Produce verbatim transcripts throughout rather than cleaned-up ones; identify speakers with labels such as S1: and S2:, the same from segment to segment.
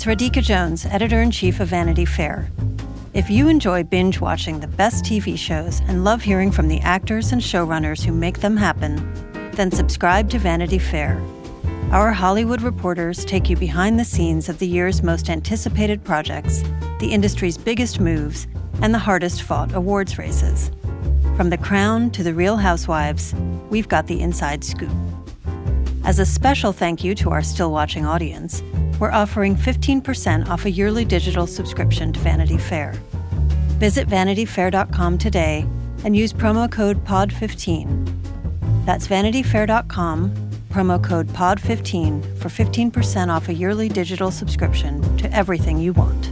S1: Radhika Jones, editor-in-chief of Vanity Fair. If you enjoy binge-watching the best T V shows and love hearing from the actors and showrunners who make them happen, then subscribe to Vanity Fair. Our Hollywood reporters take you behind the scenes of the year's most anticipated projects, the industry's biggest moves, and the hardest-fought awards races. From The Crown to The Real Housewives, we've got the inside scoop. As a special thank you to our still-watching audience, we're offering fifteen percent off a yearly digital subscription to Vanity Fair. Visit vanity fair dot com today and use promo code P O D fifteen. That's vanity fair dot com, promo code P O D fifteen for fifteen percent off a yearly digital subscription to everything you want.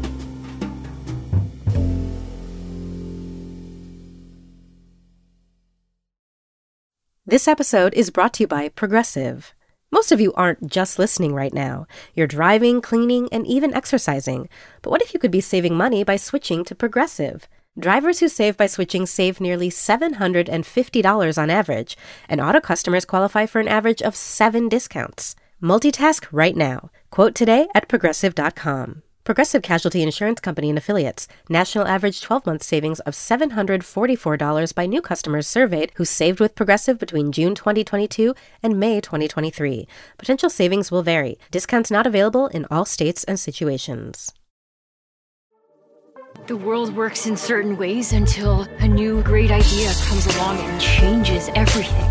S2: This episode is brought to you by Progressive. Most of you aren't just listening right now. You're driving, cleaning, and even exercising. But what if you could be saving money by switching to Progressive? Drivers who save by switching save nearly seven hundred fifty dollars on average, and auto customers qualify for an average of seven discounts. Multitask right now. Quote today at progressive dot com. Progressive Casualty Insurance Company and Affiliates. National average twelve-month savings of seven hundred forty-four dollars by new customers surveyed who saved with Progressive between June twenty twenty-two and May twenty twenty-three. Potential savings will vary. Discounts not available in all states and situations.
S3: The world works in certain ways until a new great idea comes along and changes everything.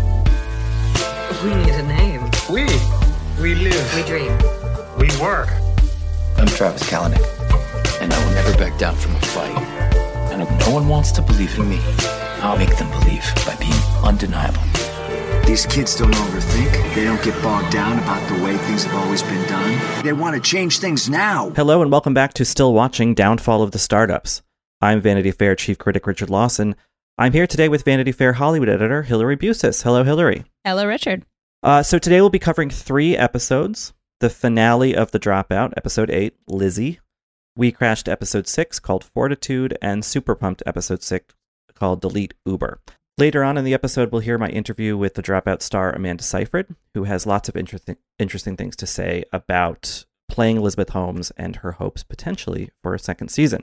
S4: We need a name.
S5: We. We live.
S4: We dream.
S5: We work.
S6: I'm Travis Kalanick, and I will never back down from a fight. And if no one wants to believe in me, I'll make them believe by being undeniable.
S7: These kids don't overthink. They don't get bogged down about the way things have always been done. They want to change things now.
S8: Hello and welcome back to Still Watching Downfall of the Startups. I'm Vanity Fair chief critic Richard Lawson. I'm here today with Vanity Fair Hollywood editor Hillary Busis. Hello, Hillary.
S9: Hello, Richard.
S8: Uh, so today we'll be covering three episodes. The finale of The Dropout, episode eight, Lizzie. We Crashed, episode six, called Fortitude, and Super Pumped, episode six, called Delete Uber. Later on in the episode, we'll hear my interview with The Dropout star Amanda Seyfried, who has lots of interesting interesting things to say about playing Elizabeth Holmes and her hopes potentially for a second season.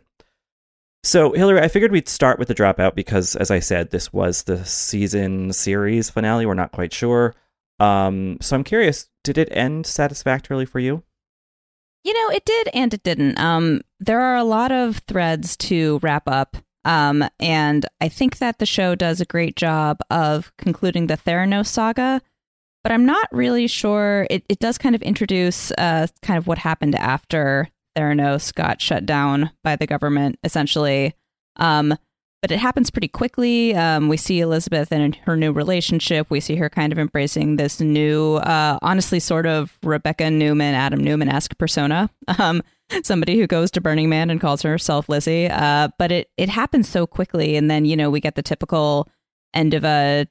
S8: So, Hillary, I figured we'd start with The Dropout because, as I said, this was the season series finale. We're not quite sure. Um, so I'm curious, did it end satisfactorily for you?
S9: You know, it did and it didn't. Um, there are a lot of threads to wrap up. Um, and I think that the show does a great job of concluding the Theranos saga, but I'm not really sure. It, it does kind of introduce uh, kind of what happened after Theranos got shut down by the government, essentially. Um, but it happens pretty quickly. Um, we see Elizabeth and her new relationship. We see her kind of embracing this new, uh, honestly, sort of Rebecca Newman, Adam Newman-esque persona. Um, somebody who goes to Burning Man and calls herself Lizzie. Uh, but it, it happens so quickly. And then, you know, we get the typical end of a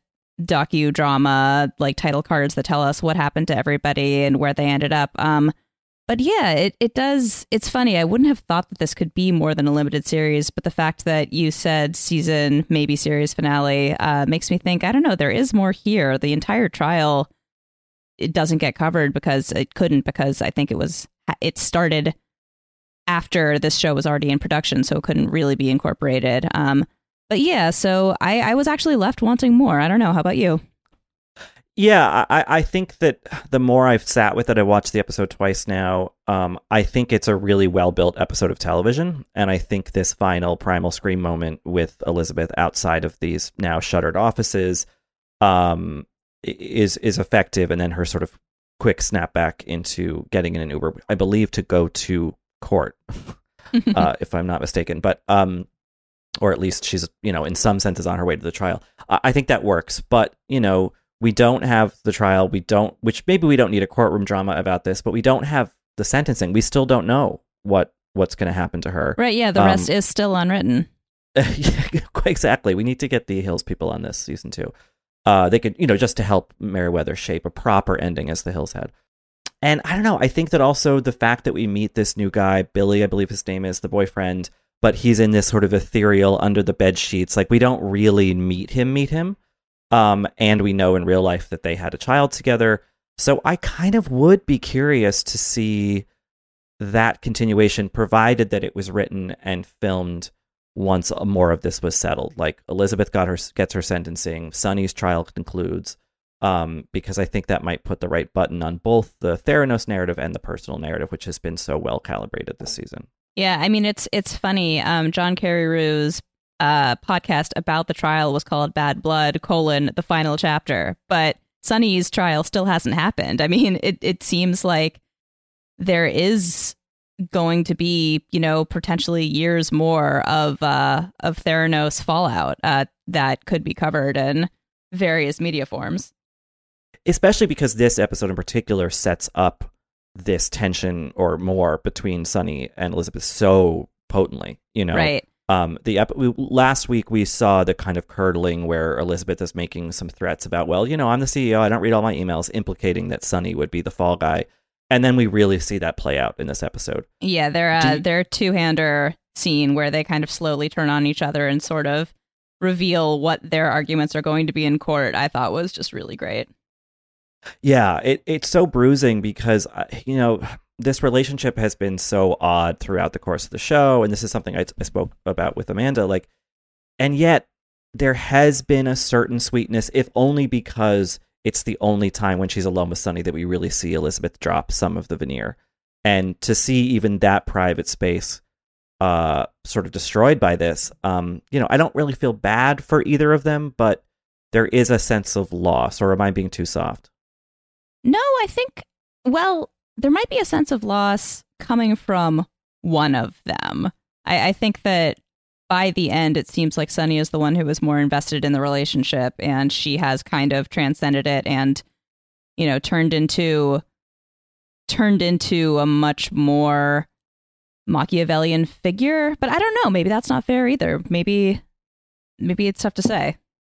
S9: docudrama, like title cards that tell us what happened to everybody and where they ended up. Um, but yeah, it, it does. It's funny. I wouldn't have thought that this could be more than a limited series. But the fact that you said season, maybe series finale, uh, makes me think, I don't know, there is more here. The entire trial, it doesn't get covered because it couldn't, because I think it was, it started after this show was already in production, so it couldn't really be incorporated. Um, but yeah, so I, I was actually left wanting more. I don't know. How about you?
S8: Yeah, I, I think that the more I've sat with it, I watched the episode twice now. Um, I think it's a really well-built episode of television. And I think this final primal scream moment with Elizabeth outside of these now shuttered offices um, is is effective. And then her sort of quick snapback into getting in an Uber, I believe, to go to court, uh, if I'm not mistaken. But um, or at least she's, you know, in some senses on her way to the trial. I, I think that works. But, you know, we don't have the trial. We don't, which maybe we don't need a courtroom drama about this, but we don't have the sentencing. We still don't know what what's going to happen to her.
S9: Right. Yeah. The um, rest is still unwritten.
S8: Yeah, exactly. We need to get the Hills people on this season two. Uh, they could, you know, just to help Merriweather shape a proper ending as the Hills had. And I don't know. I think that also the fact that we meet this new guy, Billy, I believe his name is, the boyfriend, but he's in this sort of ethereal under the bed sheets. Like, we don't really meet him, meet him. Um, and we know in real life that they had a child together. So I kind of would be curious to see that continuation, provided that it was written and filmed once more of this was settled. Like Elizabeth got her gets her sentencing, Sonny's trial concludes, um, because I think that might put the right button on both the Theranos narrative and the personal narrative, which has been so well calibrated this season.
S9: Yeah, I mean, it's it's funny. Um, John Carreyrou's uh, podcast about the trial was called Bad Blood, colon, the final chapter. But Sonny's trial still hasn't happened. I mean, it, it seems like there is going to be, you know, potentially years more of uh, of Theranos fallout uh, that could be covered in various media forms.
S8: Especially because this episode in particular sets up this tension or more between Sonny and Elizabeth so potently, you know.
S9: Right.
S8: Um, the ep- we, last week we saw the kind of curdling where Elizabeth is making some threats about, well, you know, I'm the C E O, I don't read all my emails, implicating that Sonny would be the fall guy. And then we really see that play out in this episode.
S9: Yeah, their uh,
S8: you-
S9: their two-hander scene where they kind of slowly turn on each other and sort of reveal what their arguments are going to be in court, I thought was just really great.
S8: Yeah, it, it's so bruising because, uh, you know, this relationship has been so odd throughout the course of the show. And this is something I, I spoke about with Amanda. Like, and yet there has been a certain sweetness, if only because it's the only time when she's alone with Sonny that we really see Elizabeth drop some of the veneer. And to see even that private space uh, sort of destroyed by this, um, you know, I don't really feel bad for either of them, but there is a sense of loss. Or am I being too soft?
S9: No, I think, well, there might be a sense of loss coming from one of them. I, I think that by the end, it seems like Sonny is the one who was more invested in the relationship, and she has kind of transcended it and, you know, turned into turned into a much more Machiavellian figure. But I don't know. Maybe that's not fair either. Maybe, maybe it's tough to say.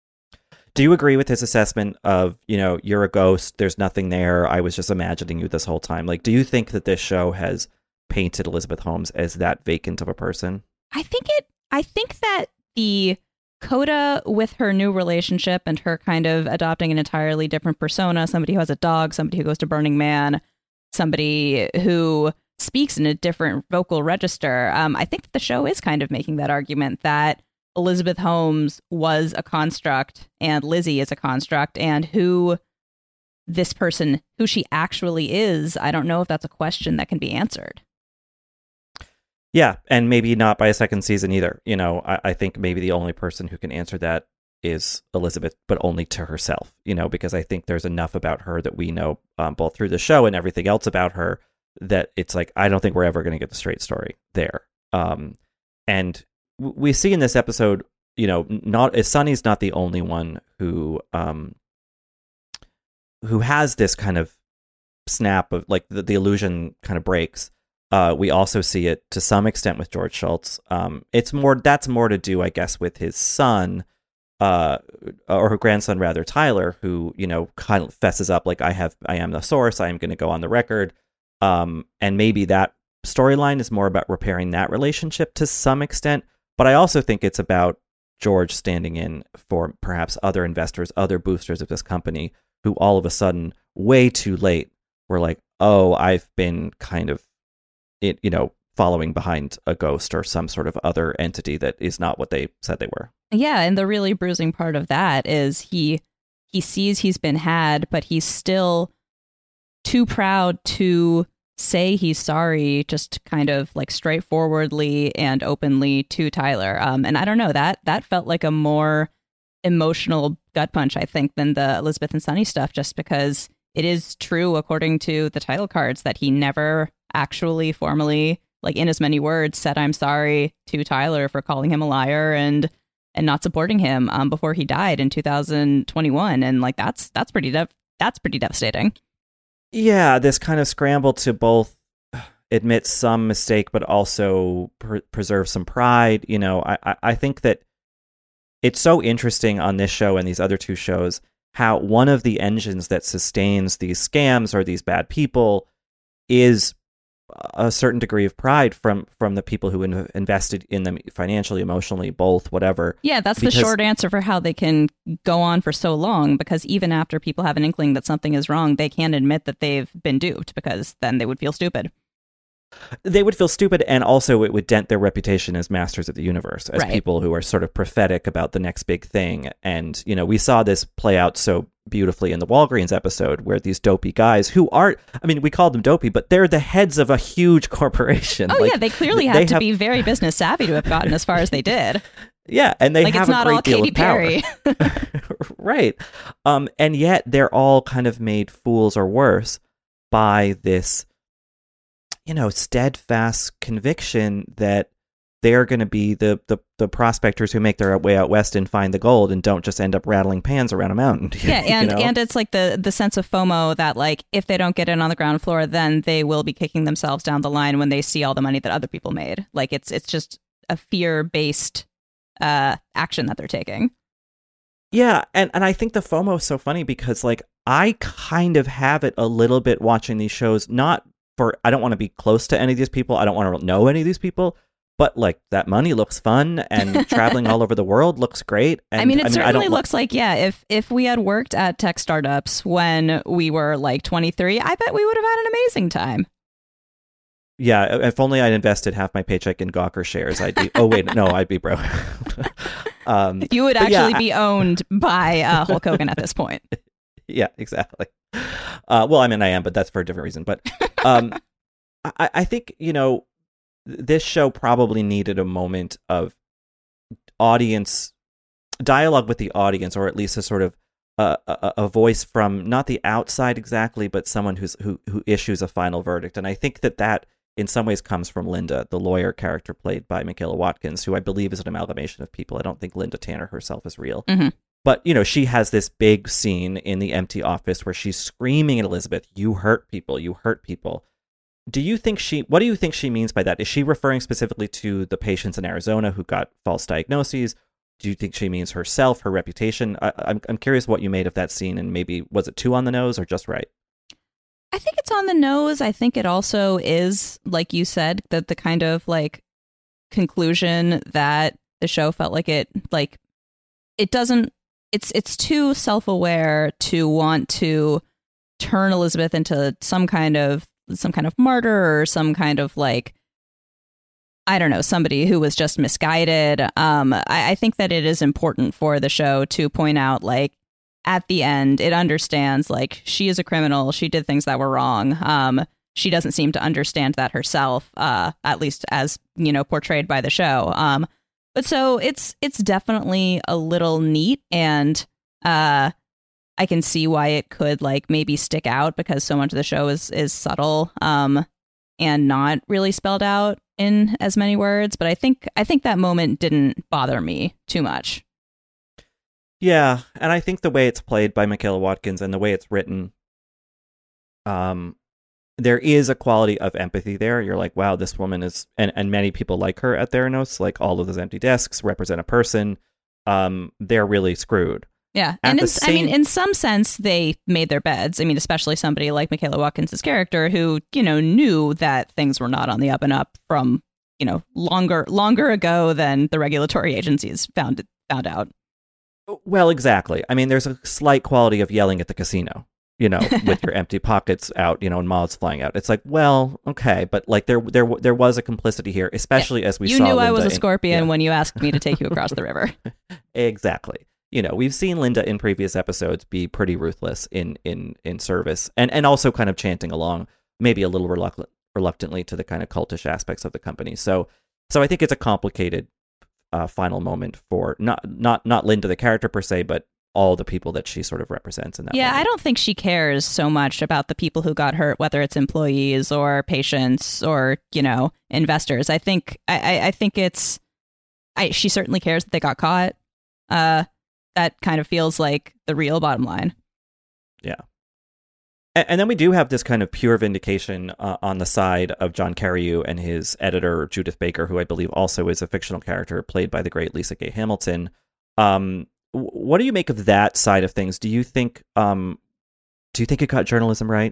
S8: Do you agree with his assessment of, you know, you're a ghost, there's nothing there, I was just imagining you this whole time? Like, do you think that this show has painted Elizabeth Holmes as that vacant of a person?
S9: I think it, I think that the coda with her new relationship and her kind of adopting an entirely different persona, somebody who has a dog, somebody who goes to Burning Man, somebody who speaks in a different vocal register. Um, I think that the show is kind of making that argument that Elizabeth Holmes was a construct and Lizzie is a construct, and who this person, who she actually is, I don't know if that's a question that can be answered.
S8: Yeah, and maybe not by a second season either. You know, I, I think maybe the only person who can answer that is Elizabeth, but only to herself, you know, because I think there's enough about her that we know um, both through the show and everything else about her that it's like, I don't think we're ever going to get the straight story there. Um, and we see in this episode, you know, not Sonny's not the only one who um, who has this kind of snap of like the, the illusion kind of breaks. Uh, we also see it to some extent with George Schultz. Um, it's more that's more to do, I guess, with his son, uh, or her grandson rather, Tyler, who, you know, kind of fesses up like I have, I am the source. I am going to go on the record, um, and maybe that storyline is more about repairing that relationship to some extent. But I also think it's about George standing in for perhaps other investors, other boosters of this company, who all of a sudden, way too late, were like, oh, I've been kind of, it, you know, following behind a ghost or some sort of other entity that is not what they said they were.
S9: Yeah, and the really bruising part of that is he he sees he's been had, but he's still too proud to say he's sorry, just kind of like straightforwardly and openly to Tyler. Um, and I don't know, that that felt like a more emotional gut punch, I think, than the Elizabeth and Sonny stuff, just because it is true, according to the title cards, that he never actually formally, like in as many words, said I'm sorry to Tyler for calling him a liar and and not supporting him um, before he died in two thousand twenty-one. And like that's that's pretty dev- that's pretty devastating.
S8: Yeah, this kind of scramble to both admit some mistake, but also pr- preserve some pride. You know, I, I, I think that it's so interesting on this show and these other two shows how one of the engines that sustains these scams or these bad people is a certain degree of pride from from the people who in- invested in them financially, emotionally, both, whatever.
S9: Yeah, that's
S8: because,
S9: the short answer for how they can go on for so long, because even after people have an inkling that something is wrong, they can't admit that they've been duped, because then they would feel stupid.
S8: They would feel stupid, and also it would dent their reputation as masters of the universe, as
S9: Right.
S8: people who are sort of prophetic about the next big thing. And, you know, we saw this play out so beautifully in the Walgreens episode, where these dopey guys who aren't, I mean, we call them dopey, but they're the heads of a huge corporation.
S9: Oh,
S8: Like,
S9: yeah, they clearly have
S8: they
S9: to
S8: have-
S9: be very business savvy to have gotten as far as they did.
S8: Yeah, and they
S9: Like,
S8: have
S9: it's not
S8: a great
S9: all
S8: deal
S9: Katy
S8: of power.
S9: Perry.
S8: Right. Um, and yet they're all kind of made fools or worse by this, you know, steadfast conviction that they're going to be the, the the prospectors who make their way out west and find the gold and don't just end up rattling pans around a mountain.
S9: Yeah,
S8: you
S9: and
S8: know?
S9: and it's like the the sense of FOMO that, like, if they don't get in on the ground floor, then they will be kicking themselves down the line when they see all the money that other people made. Like, it's it's just a fear-based uh, action that they're taking.
S8: Yeah, and, and I think the FOMO is so funny because, like, I kind of have it a little bit watching these shows, not for, I don't want to be close to any of these people, I don't want to know any of these people, but, like, that money looks fun, and traveling all over the world looks great. And,
S9: I mean, it
S8: I
S9: certainly
S8: don't
S9: looks like, yeah, if if we had worked at tech startups when we were, like, twenty-three, I bet we would have had an amazing time.
S8: Yeah, if only I'd invested half my paycheck in Gawker shares, I'd be, oh, wait, no, I'd be broke. um,
S9: You would
S8: but yeah,
S9: actually
S8: I-
S9: be owned by uh, Hulk Hogan at this point.
S8: Yeah, exactly. Uh, well, I mean, I am, but that's for a different reason. But um, I, I think, you know, this show probably needed a moment of audience dialogue with the audience, or at least a sort of uh, a, a voice from not the outside exactly, but someone who's who who issues a final verdict. And I think that that in some ways comes from Linda, the lawyer character played by Michaela Watkins, who I believe is an amalgamation of people. I don't think Linda Tanner herself is real.
S9: Mm-hmm.
S8: But, you know, she has this big scene in the empty office where she's screaming at Elizabeth, "You hurt people, you hurt people." Do you think she, what do you think she means by that? Is she referring specifically to the patients in Arizona who got false diagnoses? Do you think she means herself, her reputation? I, I'm I'm curious what you made of that scene, and maybe was it too on the nose or just right?
S9: I think it's on the nose. I think it also is, like you said, that the kind of, like, conclusion that the show felt like it, like, it doesn't, it's it's too self-aware to want to turn Elizabeth into some kind of some kind of martyr or some kind of, like, I don't know, somebody who was just misguided. Um, I, I think that it is important for the show to point out, like, at the end, it understands, like, she is a criminal. She did things that were wrong. Um, she doesn't seem to understand that herself, uh, at least as, you know, portrayed by the show. Um, but so it's it's definitely a little neat, and uh, I can see why it could, like, maybe stick out because so much of the show is is subtle um, and not really spelled out in as many words. But I think I think that moment didn't bother me too much.
S8: Yeah, and I think the way it's played by Michaela Watkins and the way it's written, um, there is a quality of empathy there. You're like, wow, this woman is, and, and many people like her at Theranos, like all of those empty desks represent a person. Um, they're really screwed.
S9: Yeah,
S8: At
S9: and
S8: the
S9: in, I mean,
S8: same-
S9: in some sense, they made their beds. I mean, especially somebody like Michaela Watkins' character, who, you know, knew that things were not on the up and up from, you know, longer longer ago than the regulatory agencies found found out.
S8: Well, exactly. I mean, there's a slight quality of yelling at the casino, you know, with your empty pockets out, you know, and moths flying out. It's like, well, okay, but like there, there, there was a complicity here, especially
S9: Yeah.
S8: as we
S9: you
S8: saw.
S9: knew I
S8: Linda
S9: was a
S8: in-
S9: scorpion
S8: yeah.
S9: when you asked me to take you across the river.
S8: Exactly. You know, we've seen Linda in previous episodes be pretty ruthless in in in service, and and also kind of chanting along, maybe a little reluctant, reluctantly to the kind of cultish aspects of the company. So, so I think it's a complicated uh, final moment for not not not Linda the character per se, but all the people that she sort of represents in that.
S9: Yeah,
S8: moment.
S9: I don't think she cares so much about the people who got hurt, whether it's employees or patients or, you know, investors. I think I, I, I think it's I she certainly cares that they got caught. Uh, that kind of feels like the real bottom line.
S8: Yeah. And, and then we do have this kind of pure vindication uh, on the side of John Carreyrou and his editor, Judith Baker, who I believe also is a fictional character played by the great Lisa Gay Hamilton. Um, w- what do you make of that side of things? Do you think, um, do you think it got journalism right?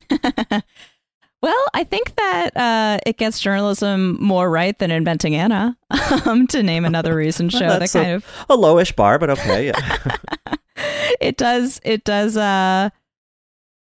S9: Well, I think that uh, it gets journalism more right than Inventing Anna, um, to name another recent show
S8: Well,
S9: that
S8: that's
S9: kind
S8: a,
S9: of
S8: a lowish bar, but okay. Yeah.
S9: it does it does uh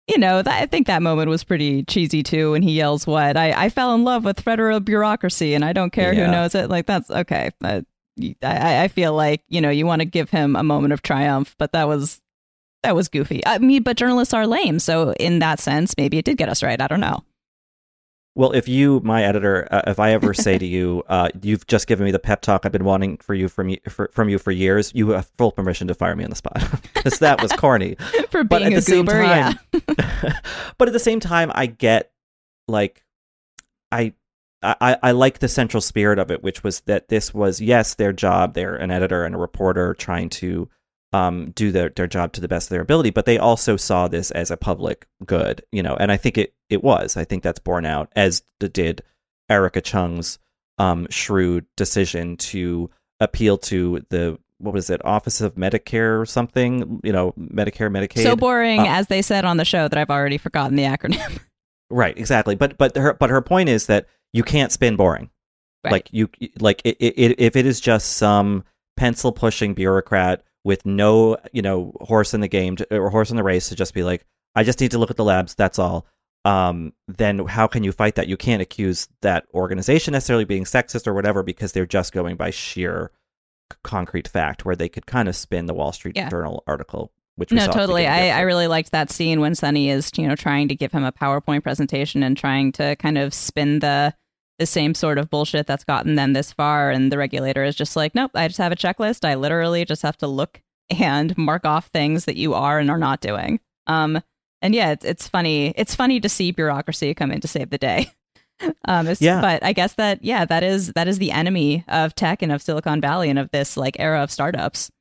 S9: you know, that, I think that moment was pretty cheesy too when he yells, what? I, I fell in love with federal bureaucracy and I don't care
S8: Yeah.
S9: who knows it. Like, that's okay. But I, I feel like, you know, you want to give him a moment of triumph, but that was that was goofy. I mean, but journalists are lame. So in that sense, maybe it did get us right. I don't know.
S8: Well, if you, my editor, uh, if I ever say to you, uh, you've just given me the pep talk I've been wanting for you from you for, from you for years, you have full permission to fire me on the spot because that was corny.
S9: For
S8: but
S9: being
S8: at
S9: a
S8: the same
S9: goober,
S8: time,
S9: yeah.
S8: but at the same time, I get like I, I I like the central spirit of it, which was that this was yes their job. They're an editor and a reporter trying to um, do their, their job to the best of their ability, but they also saw this as a public good, you know, and I think it, it was. I think that's borne out, as did Erica Chung's um, shrewd decision to appeal to the, what was it, Office of Medicare or something, you know, Medicare, Medicaid.
S9: So boring,
S8: uh,
S9: as they said on the show, that I've already forgotten the acronym.
S8: Right, exactly. But but her but her point is that you can't spin boring.
S9: Right.
S8: Like you like it, it, if it is just some pencil pushing bureaucrat with no, you know, horse in the game to, or horse in the race to just be like, I just need to look at the labs, that's all. Um, then how can you fight that? You can't accuse that organization necessarily being sexist or whatever because they're just going by sheer c- concrete fact, where they could kind of spin the Wall Street
S9: Yeah.
S8: Journal article. Which we
S9: No,
S8: saw
S9: totally. I, I
S8: really
S9: really liked that scene when Sonny is, you know, trying to give him a PowerPoint presentation and trying to kind of spin the the same sort of bullshit that's gotten them this far. And the regulator is just like, nope, I just have a checklist. I literally just have to look and mark off things that you are and are not doing. Um, and yeah, it's, it's funny. It's funny to see bureaucracy come in to save the day. um, it's,
S8: Yeah.
S9: But I guess that, yeah, that is that is the enemy of tech and of Silicon Valley and of this like era of startups.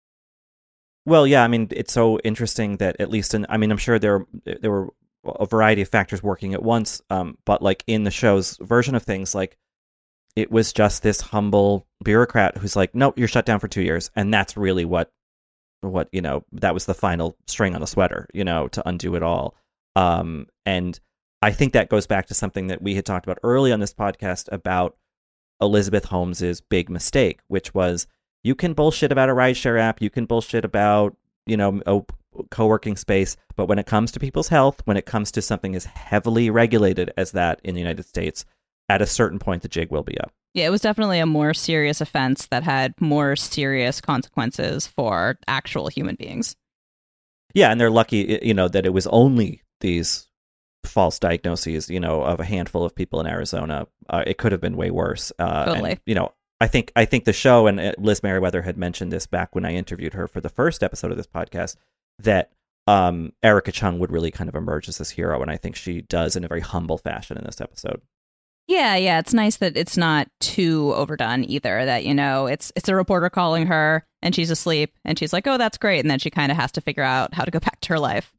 S8: Well, yeah, I mean, it's so interesting that at least in, I mean, I'm sure there there were a variety of factors working at once, um, but like in the show's version of things, like it was just this humble bureaucrat who's like, nope, you're shut down for two years, and that's really what what you know that was the final string on the sweater, you know, to undo it all. Um, and I think that goes back to something that we had talked about early on this podcast about Elizabeth Holmes's big mistake, which was, you can bullshit about a rideshare app, you can bullshit about, you know, a co-working space, but when it comes to people's health, when it comes to something as heavily regulated as that in the United States, at a certain point, the jig will be up.
S9: Yeah, it was definitely a more serious offense that had more serious consequences for actual human beings.
S8: Yeah, and they're lucky, you know, that it was only these false diagnoses, you know, of a handful of people in Arizona. Uh, it could have been way worse. Uh,
S9: Totally.
S8: And, you know, I think I think the show, and Liz Meriwether had mentioned this back when I interviewed her for the first episode of this podcast, that um, Erica Chung would really kind of emerge as this hero, and I think she does in a very humble fashion in this episode.
S9: Yeah, yeah, it's nice that it's not too overdone either, that, you know, it's it's a reporter calling her and she's asleep and she's like, oh, that's great. And then she kind of has to figure out how to go back to her life.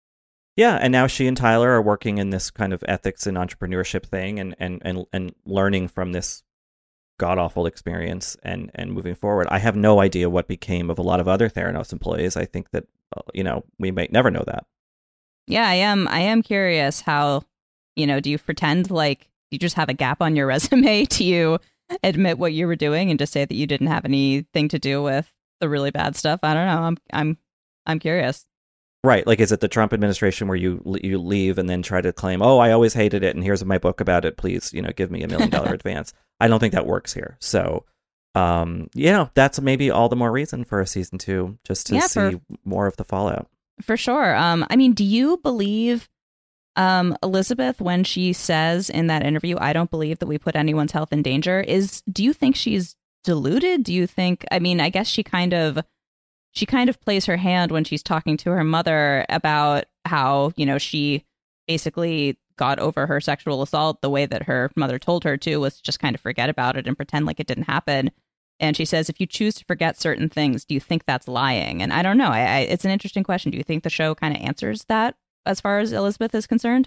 S8: Yeah, and now she and Tyler are working in this kind of ethics and entrepreneurship thing and and and, and learning from this god-awful experience and, and moving forward. I have no idea what became of a lot of other Theranos employees. I think that, uh, you know, we might never know that.
S9: Yeah, I am. I am curious how, you know, do you pretend like you just have a gap on your resume? Do you admit what you were doing and just say that you didn't have anything to do with the really bad stuff? I don't know. I'm I'm I'm curious.
S8: Right. Like, is it the Trump administration where you you leave and then try to claim, oh, I always hated it, and here's my book about it. Please, you know, give me a million dollar advance. I don't think that works here. So, um, you know, that's maybe all the more reason for a season two, just to
S9: Yeah,
S8: see
S9: for-
S8: more of the fallout.
S9: For sure. Um, I mean, do you believe um, Elizabeth when she says in that interview, I don't believe that we put anyone's health in danger? Is do you think she's deluded? Do you think, I mean, I guess she kind of she kind of plays her hand when she's talking to her mother about how, you know, she basically got over her sexual assault the way that her mother told her to, was just kind of forget about it and pretend like it didn't happen. And she says, if you choose to forget certain things, do you think that's lying? And I don't know. I, I, it's an interesting question. Do you think the show kind of answers that as far as Elizabeth is concerned?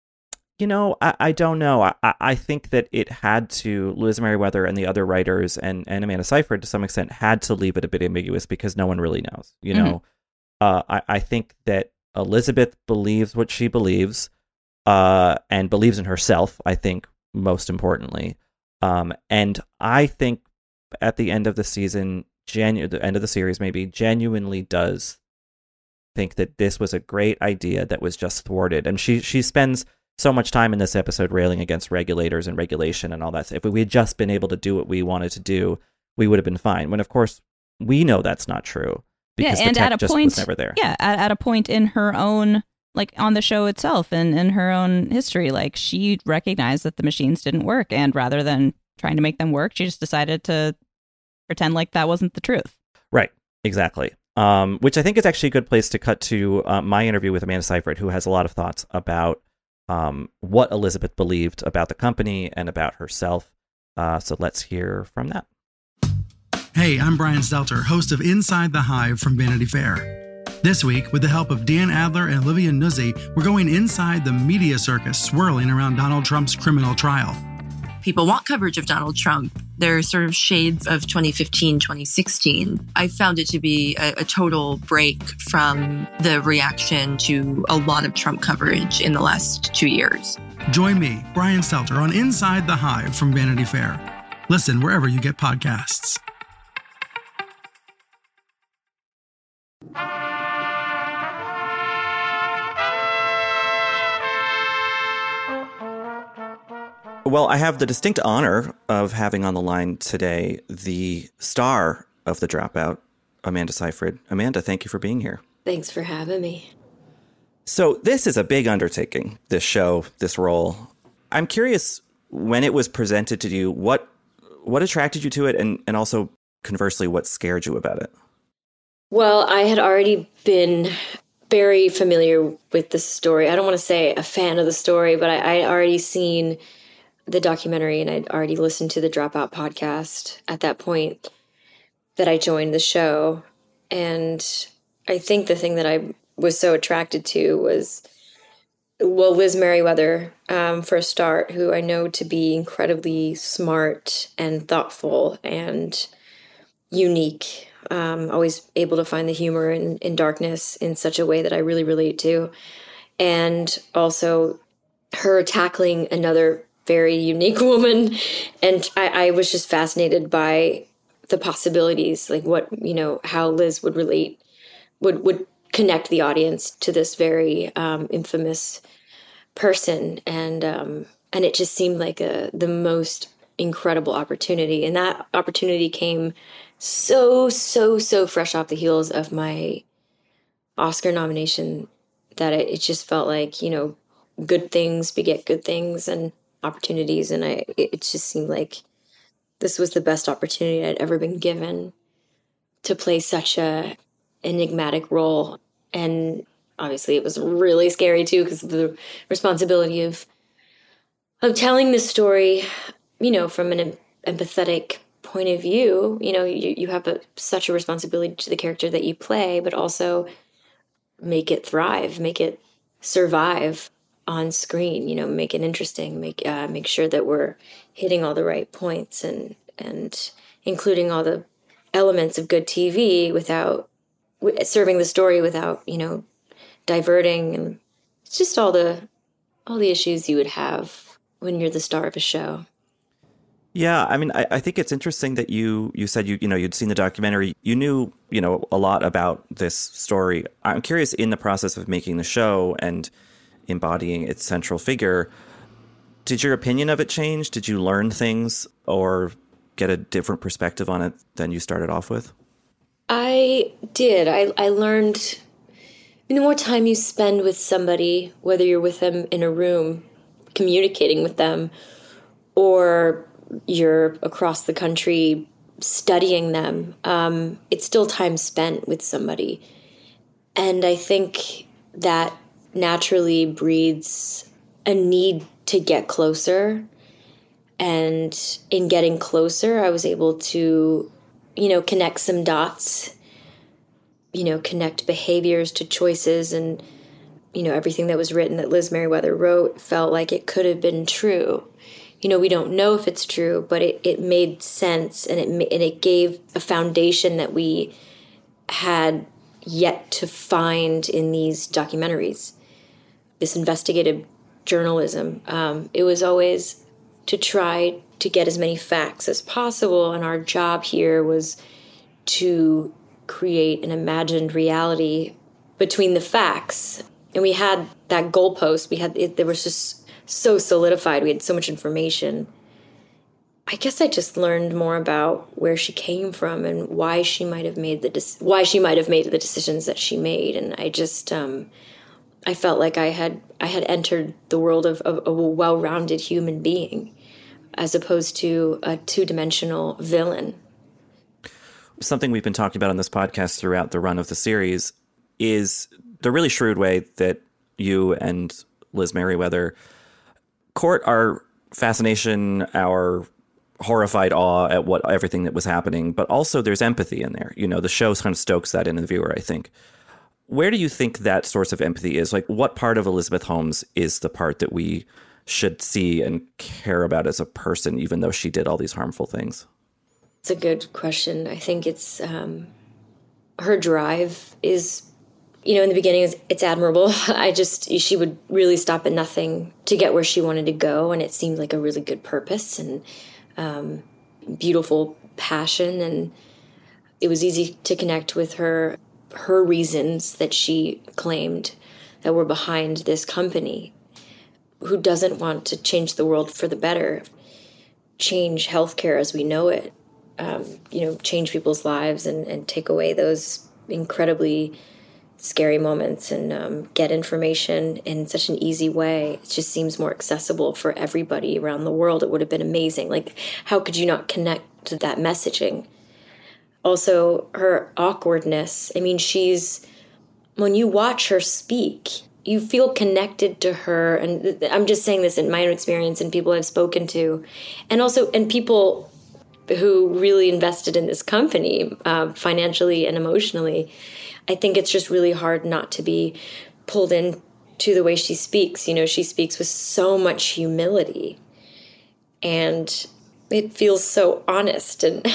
S8: You know, I, I don't know. I, I think that it had to, Liz Meriwether and the other writers and, and Amanda Seyfried to some extent had to leave it a bit ambiguous because no one really knows. You
S9: Mm-hmm.
S8: know, uh, I, I think that Elizabeth believes what she believes uh, and believes in herself, I think, most importantly. Um, and I think at the end of the season, genu- the end of the series maybe, genuinely does think that this was a great idea that was just thwarted. And she she spends so much time in this episode railing against regulators and regulation and all that. If we had just been able to do what we wanted to do, we would have been fine. When, of course, we know that's not true because
S9: yeah, and
S8: the tech
S9: at a
S8: just
S9: point,
S8: was never there.
S9: Yeah, at, at a point in her own, like on the show itself and in her own history, like she recognized that the machines didn't work. And rather than trying to make them work, she just decided to pretend like that wasn't the truth.
S8: Right, exactly. Um, which I think is actually a good place to cut to uh, my interview with Amanda Seyfried, who has a lot of thoughts about um, what Elizabeth believed about the company and about herself. Uh, so let's hear from that.
S10: Hey, I'm Brian Stelter, host of Inside the Hive from Vanity Fair. This week, with the help of Dan Adler and Olivia Nuzzi, we're going inside the media circus swirling around Donald Trump's criminal trial.
S11: People want coverage of Donald Trump. There are sort of shades of twenty fifteen, twenty sixteen. I found it to be a, a total break from the reaction to a lot of Trump coverage in the last two years.
S10: Join me, Brian Stelter, on Inside the Hive from Vanity Fair. Listen wherever you get podcasts.
S8: Well, I have the distinct honor of having on the line today the star of The Dropout, Amanda Seyfried. Amanda, thank you for being here.
S12: Thanks for having me.
S8: So this is a big undertaking, this show, this role. I'm curious, when it was presented to you, what what attracted you to it, and, and also, conversely, what scared you about it?
S12: Well, I had already been very familiar with the story. I don't want to say a fan of the story, but I had already seen the documentary and I'd already listened to the Dropout podcast at that point that I joined the show. And I think the thing that I was so attracted to was, well, Liz Meriwether, um, for a start, who I know to be incredibly smart and thoughtful and unique. Um, always able to find the humor in, in darkness in such a way that I really relate to. And also her tackling another very unique woman. And I, I was just fascinated by the possibilities, like what, you know, how Liz would relate, would, would connect the audience to this very um, infamous person. And, um, and it just seemed like a, the most incredible opportunity. And that opportunity came so, so, so fresh off the heels of my Oscar nomination that it, it just felt like, you know, good things beget good things and opportunities. And I, it just seemed like this was the best opportunity I'd ever been given to play such a enigmatic role. And obviously it was really scary too, because of the responsibility of, of telling this story, you know, from an empathetic point of view. You know, you, you have a, such a responsibility to the character that you play, but also make it thrive, make it survive on screen, you know, make it interesting, make uh, make sure that we're hitting all the right points and and including all the elements of good T V without w- serving the story without, you know, diverting. And it's just all the all the issues you would have when you're the star of a show.
S8: Yeah, I mean, I, I think it's interesting that you you said you you know you'd seen the documentary. You knew you know a lot about this story. I'm curious, in the process of making the show and embodying its central figure, did your opinion of it change? Did you learn things or get a different perspective on it than you started off with?
S12: I did. I, I learned, I mean, the more time you spend with somebody, whether you're with them in a room, communicating with them, or you're across the country studying them, um, it's still time spent with somebody. And I think that naturally breeds a need to get closer. And in getting closer, I was able to, you know, connect some dots, you know, connect behaviors to choices. And, you know, everything that was written that Liz Meriwether wrote felt like it could have been true. You know, we don't know if it's true, but it, it made sense, and it and it gave a foundation that we had yet to find in these documentaries. This investigative journalism. Um, it was always to try to get as many facts as possible, and our job here was to create an imagined reality between the facts. And we had that goalpost. We had it, there was just so solidified. We had so much information. I guess I just learned more about where she came from and why she might have made the de- why she might have made the decisions that she made. And I just um, I felt like I had I had entered the world of, of, of a well-rounded human being, as opposed to a two-dimensional villain.
S8: Something we've been talking about on this podcast throughout the run of the series is the really shrewd way that you and Liz Merriweather court our fascination, our horrified awe at what everything that was happening, but also there's empathy in there. You know, the show kind of stokes that in the viewer, I think. Where do you think that source of empathy is? Like, what part of Elizabeth Holmes is the part that we should see and care about as a person, even though she did all these harmful things?
S12: It's a good question. I think it's um, her drive is, you know, in the beginning, it's, it's admirable. I just, she would really stop at nothing to get where she wanted to go. And it seemed like a really good purpose and um, beautiful passion. And it was easy to connect with her, her reasons that she claimed that were behind this company. Who doesn't want to change the world for the better, change healthcare as we know it, um, you know, change people's lives and, and take away those incredibly scary moments and um, get information in such an easy way. It just seems more accessible for everybody around the world. It would have been amazing. Like, how could you not connect to that messaging? Also, her awkwardness. I mean, she's, when you watch her speak, you feel connected to her. And I'm just saying this in my own experience and people I've spoken to. And also, and people who really invested in this company uh, financially and emotionally. I think it's just really hard not to be pulled into the way she speaks. You know, she speaks with so much humility. And it feels so honest. And,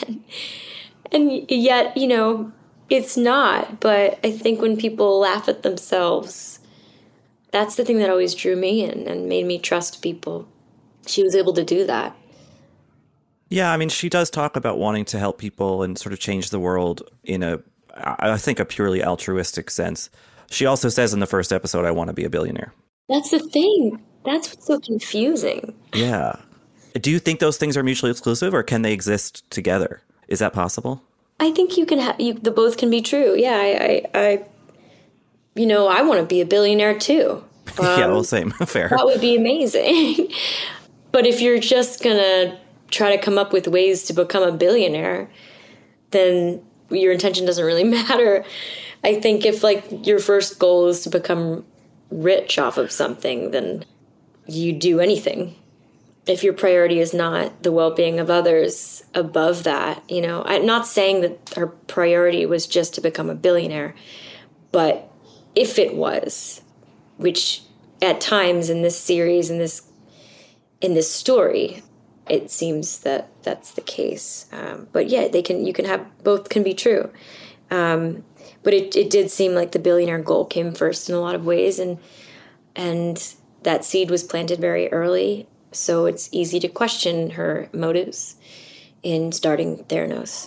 S12: and yet, you know, it's not. But I think when people laugh at themselves, that's the thing that always drew me in and made me trust people. She was able to do that.
S8: Yeah, I mean, she does talk about wanting to help people and sort of change the world in a, I think, a purely altruistic sense. She also says in the first episode, I want to be a billionaire.
S12: That's the thing. That's what's so confusing.
S8: Yeah. Do you think those things are mutually exclusive or can they exist together? Is that possible?
S12: I think you can have, you, the both can be true. Yeah, I, I, I you know, I want to be a billionaire too. Um,
S8: yeah, well, same. Fair.
S12: That would be amazing. But if you're just going to try to come up with ways to become a billionaire, then your intention doesn't really matter. I think if, like, your first goal is to become rich off of something, then you do anything. If your priority is not the well-being of others above that, you know, I'm not saying that her priority was just to become a billionaire, but if it was, which at times in this series, in this in this story, it seems that that's the case. Um, but yeah, they can. You can have both. Can be true. Um, but it, it did seem like the billionaire goal came first in a lot of ways, and and that seed was planted very early. So it's easy to question her motives in starting Theranos.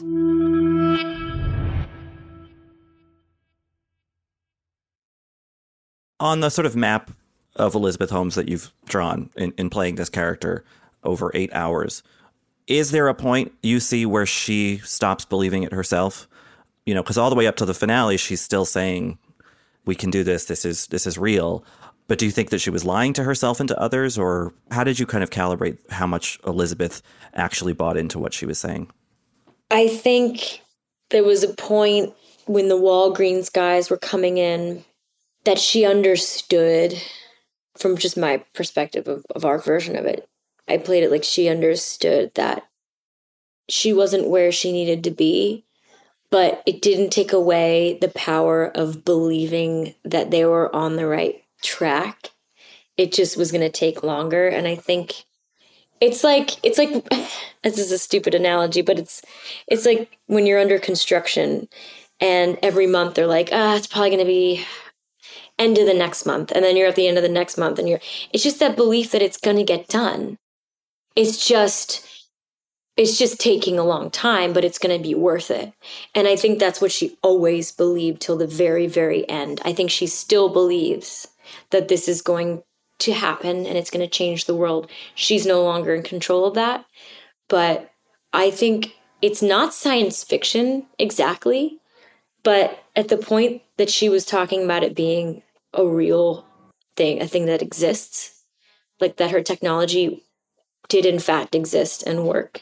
S8: On the sort of map of Elizabeth Holmes that you've drawn in, in playing this character over eight hours, is there a point you see where she stops believing it herself? You know, because all the way up to the finale, she's still saying, we can do this. This is this is real. But do you think that she was lying to herself and to others? Or how did you kind of calibrate how much Elizabeth actually bought into what she was saying?
S12: I think there was a point when the Walgreens guys were coming in that she understood, from just my perspective of, of our version of it, I played it like she understood that she wasn't where she needed to be, but it didn't take away the power of believing that they were on the right track. It just was going to take longer. And I think it's like, it's like, this is a stupid analogy, but it's, it's like when you're under construction and every month they're like, ah, it's probably going to be end of the next month. And then you're at the end of the next month and you're, it's just that belief that it's going to get done. It's just, it's just taking a long time, but it's going to be worth it. And I think that's what she always believed till the very, very end. I think she still believes that this is going to happen and it's going to change the world. She's no longer in control of that. But I think it's not science fiction exactly, but at the point that she was talking about it being a real thing, a thing that exists, like that her technology did in fact exist and work,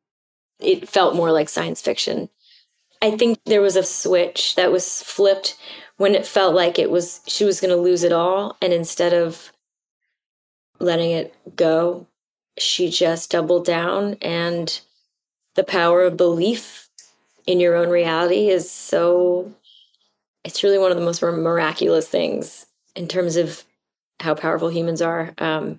S12: it felt more like science fiction. I think there was a switch that was flipped when it felt like it was she was going to lose it all, and instead of letting it go, she just doubled down. And the power of belief in your own reality is so, it's really one of the most miraculous things in terms of how powerful humans are. Um,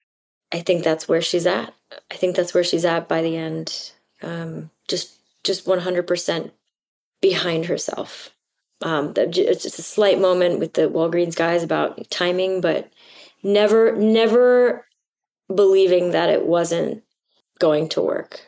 S12: I think that's where she's at. I think that's where she's at by the end. Um, just, just one hundred percent behind herself. Um, it's just a slight moment with the Walgreens guys about timing, but never, never believing that it wasn't going to work.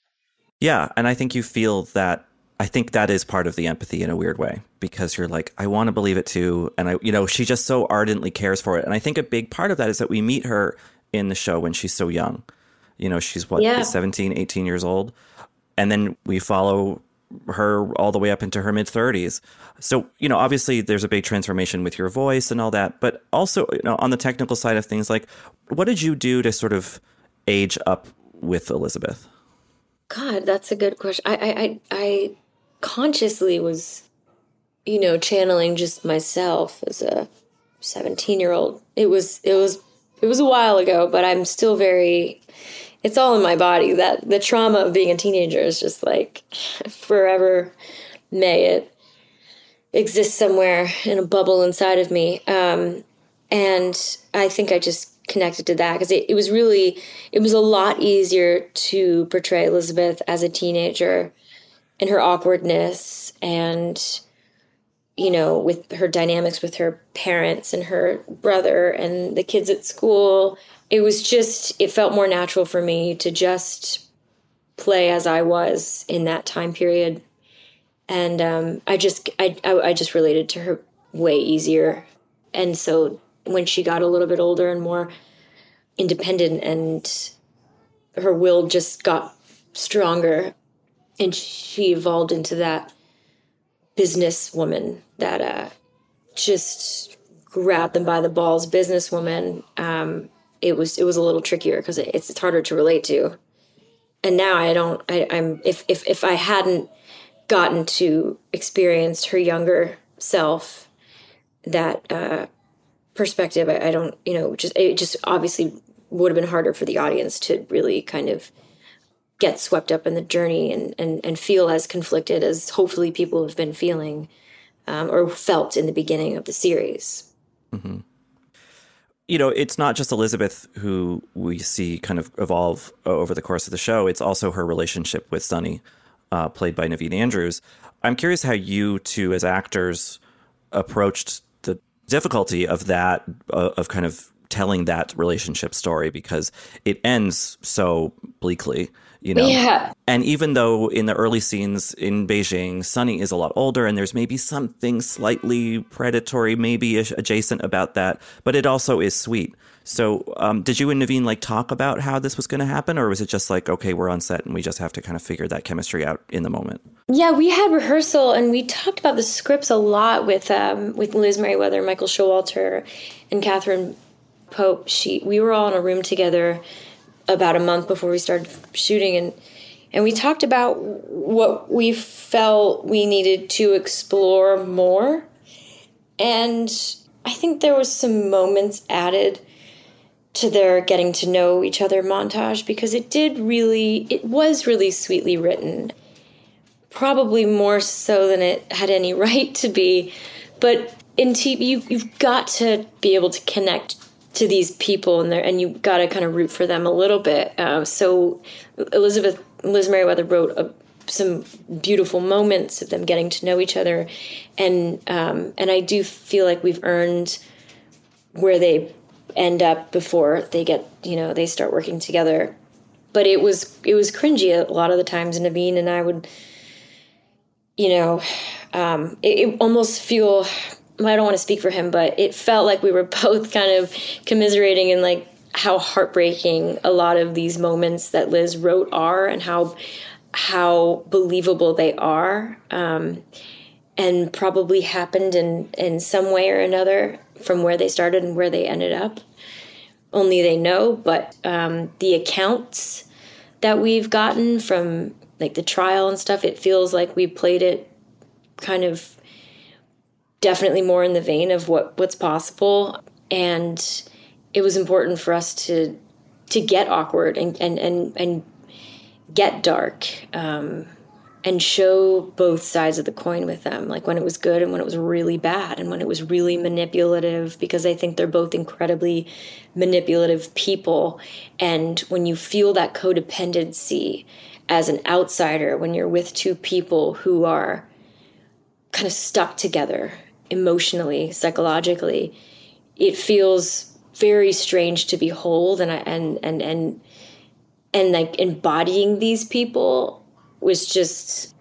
S8: Yeah, and I think you feel that. I think that is part of the empathy in a weird way, because you're like, I want to believe it too. And I, you know, she just so ardently cares for it. And I think a big part of that is that we meet her in the show when she's so young. You know, she's what,
S12: yeah.
S8: seventeen, eighteen years old. And then we follow her all the way up into her mid thirties. So, you know, obviously there's a big transformation with your voice and all that. But also, you know, on the technical side of things, like, what did you do to sort of age up with Elizabeth?
S12: God, that's a good question. I, I, I, I consciously was, you know, channeling just myself as a seventeen year old. It was, it was, it was a while ago, but I'm still very, it's all in my body. That the trauma of being a teenager is just like forever. May it exist somewhere in a bubble inside of me. Um, and I think I just connected to that because it, it was really, it was a lot easier to portray Elizabeth as a teenager and her awkwardness and, you know, with her dynamics with her parents and her brother and the kids at school. It was just, it felt more natural for me to just play as I was in that time period. And um, I just, I, I, I just related to her way easier. And so when she got a little bit older and more independent and her will just got stronger and she evolved into that businesswoman that uh, just grabbed them by the balls businesswoman, um, it was it was a little trickier because it, it's, it's harder to relate to. And now I don't, I, I'm, if, if, if I hadn't gotten to experience her younger self, that uh, perspective, I, I don't, you know, just, it just obviously would have been harder for the audience to really kind of get swept up in the journey and, and, and feel as conflicted as hopefully people have been feeling um, or felt in the beginning of the series.
S8: Mm-hmm. You know, it's not just Elizabeth who we see kind of evolve over the course of the show. It's also her relationship with Sonny, uh, played by Naveen Andrews. I'm curious how you two as actors approached the difficulty of that, uh, of kind of telling that relationship story, because it ends so bleakly, you know?
S12: Yeah.
S8: And even though in the early scenes in Beijing, Sonny is a lot older and there's maybe something slightly predatory, maybe adjacent about that, but it also is sweet. So um, did you and Naveen like talk about how this was going to happen, or was it just like, okay, we're on set and we just have to kind of figure that chemistry out in the moment?
S12: Yeah, we had rehearsal and we talked about the scripts a lot with um, with Liz Merriweather, Michael Showalter, and Catherine Pope. She, we were all in a room together about a month before we started shooting, and and we talked about what we felt we needed to explore more. And I think there was some moments added to their getting to know each other montage, because it did really, it was really sweetly written, probably more so than it had any right to be. But in T V, you, you've got to be able to connect to these people, and, and you've got to kind of root for them a little bit. Uh, so Elizabeth, Liz Merriweather wrote a, some beautiful moments of them getting to know each other. And um, and I do feel like we've earned where they end up before they get, you know, they start working together. but it was it was cringy a lot of the times. And Naveen and I would, you know, um, it, it almost feel, I don't want to speak for him, but it felt like we were both kind of commiserating in like how heartbreaking a lot of these moments that Liz wrote are, and how how believable they are, um, and probably happened in, in some way or another from where they started and where they ended up. Only they know, but um, the accounts that we've gotten from like the trial and stuff, it feels like we played it kind of definitely more in the vein of what, what's possible. And it was important for us to to get awkward and and and, and get dark, um, and show both sides of the coin with them, like when it was good and when it was really bad and when it was really manipulative, because I think they're both incredibly manipulative people. And when you feel that codependency as an outsider, when you're with two people who are kind of stuck together emotionally, psychologically, it feels very strange to behold. And I, and and and and like embodying these people was just,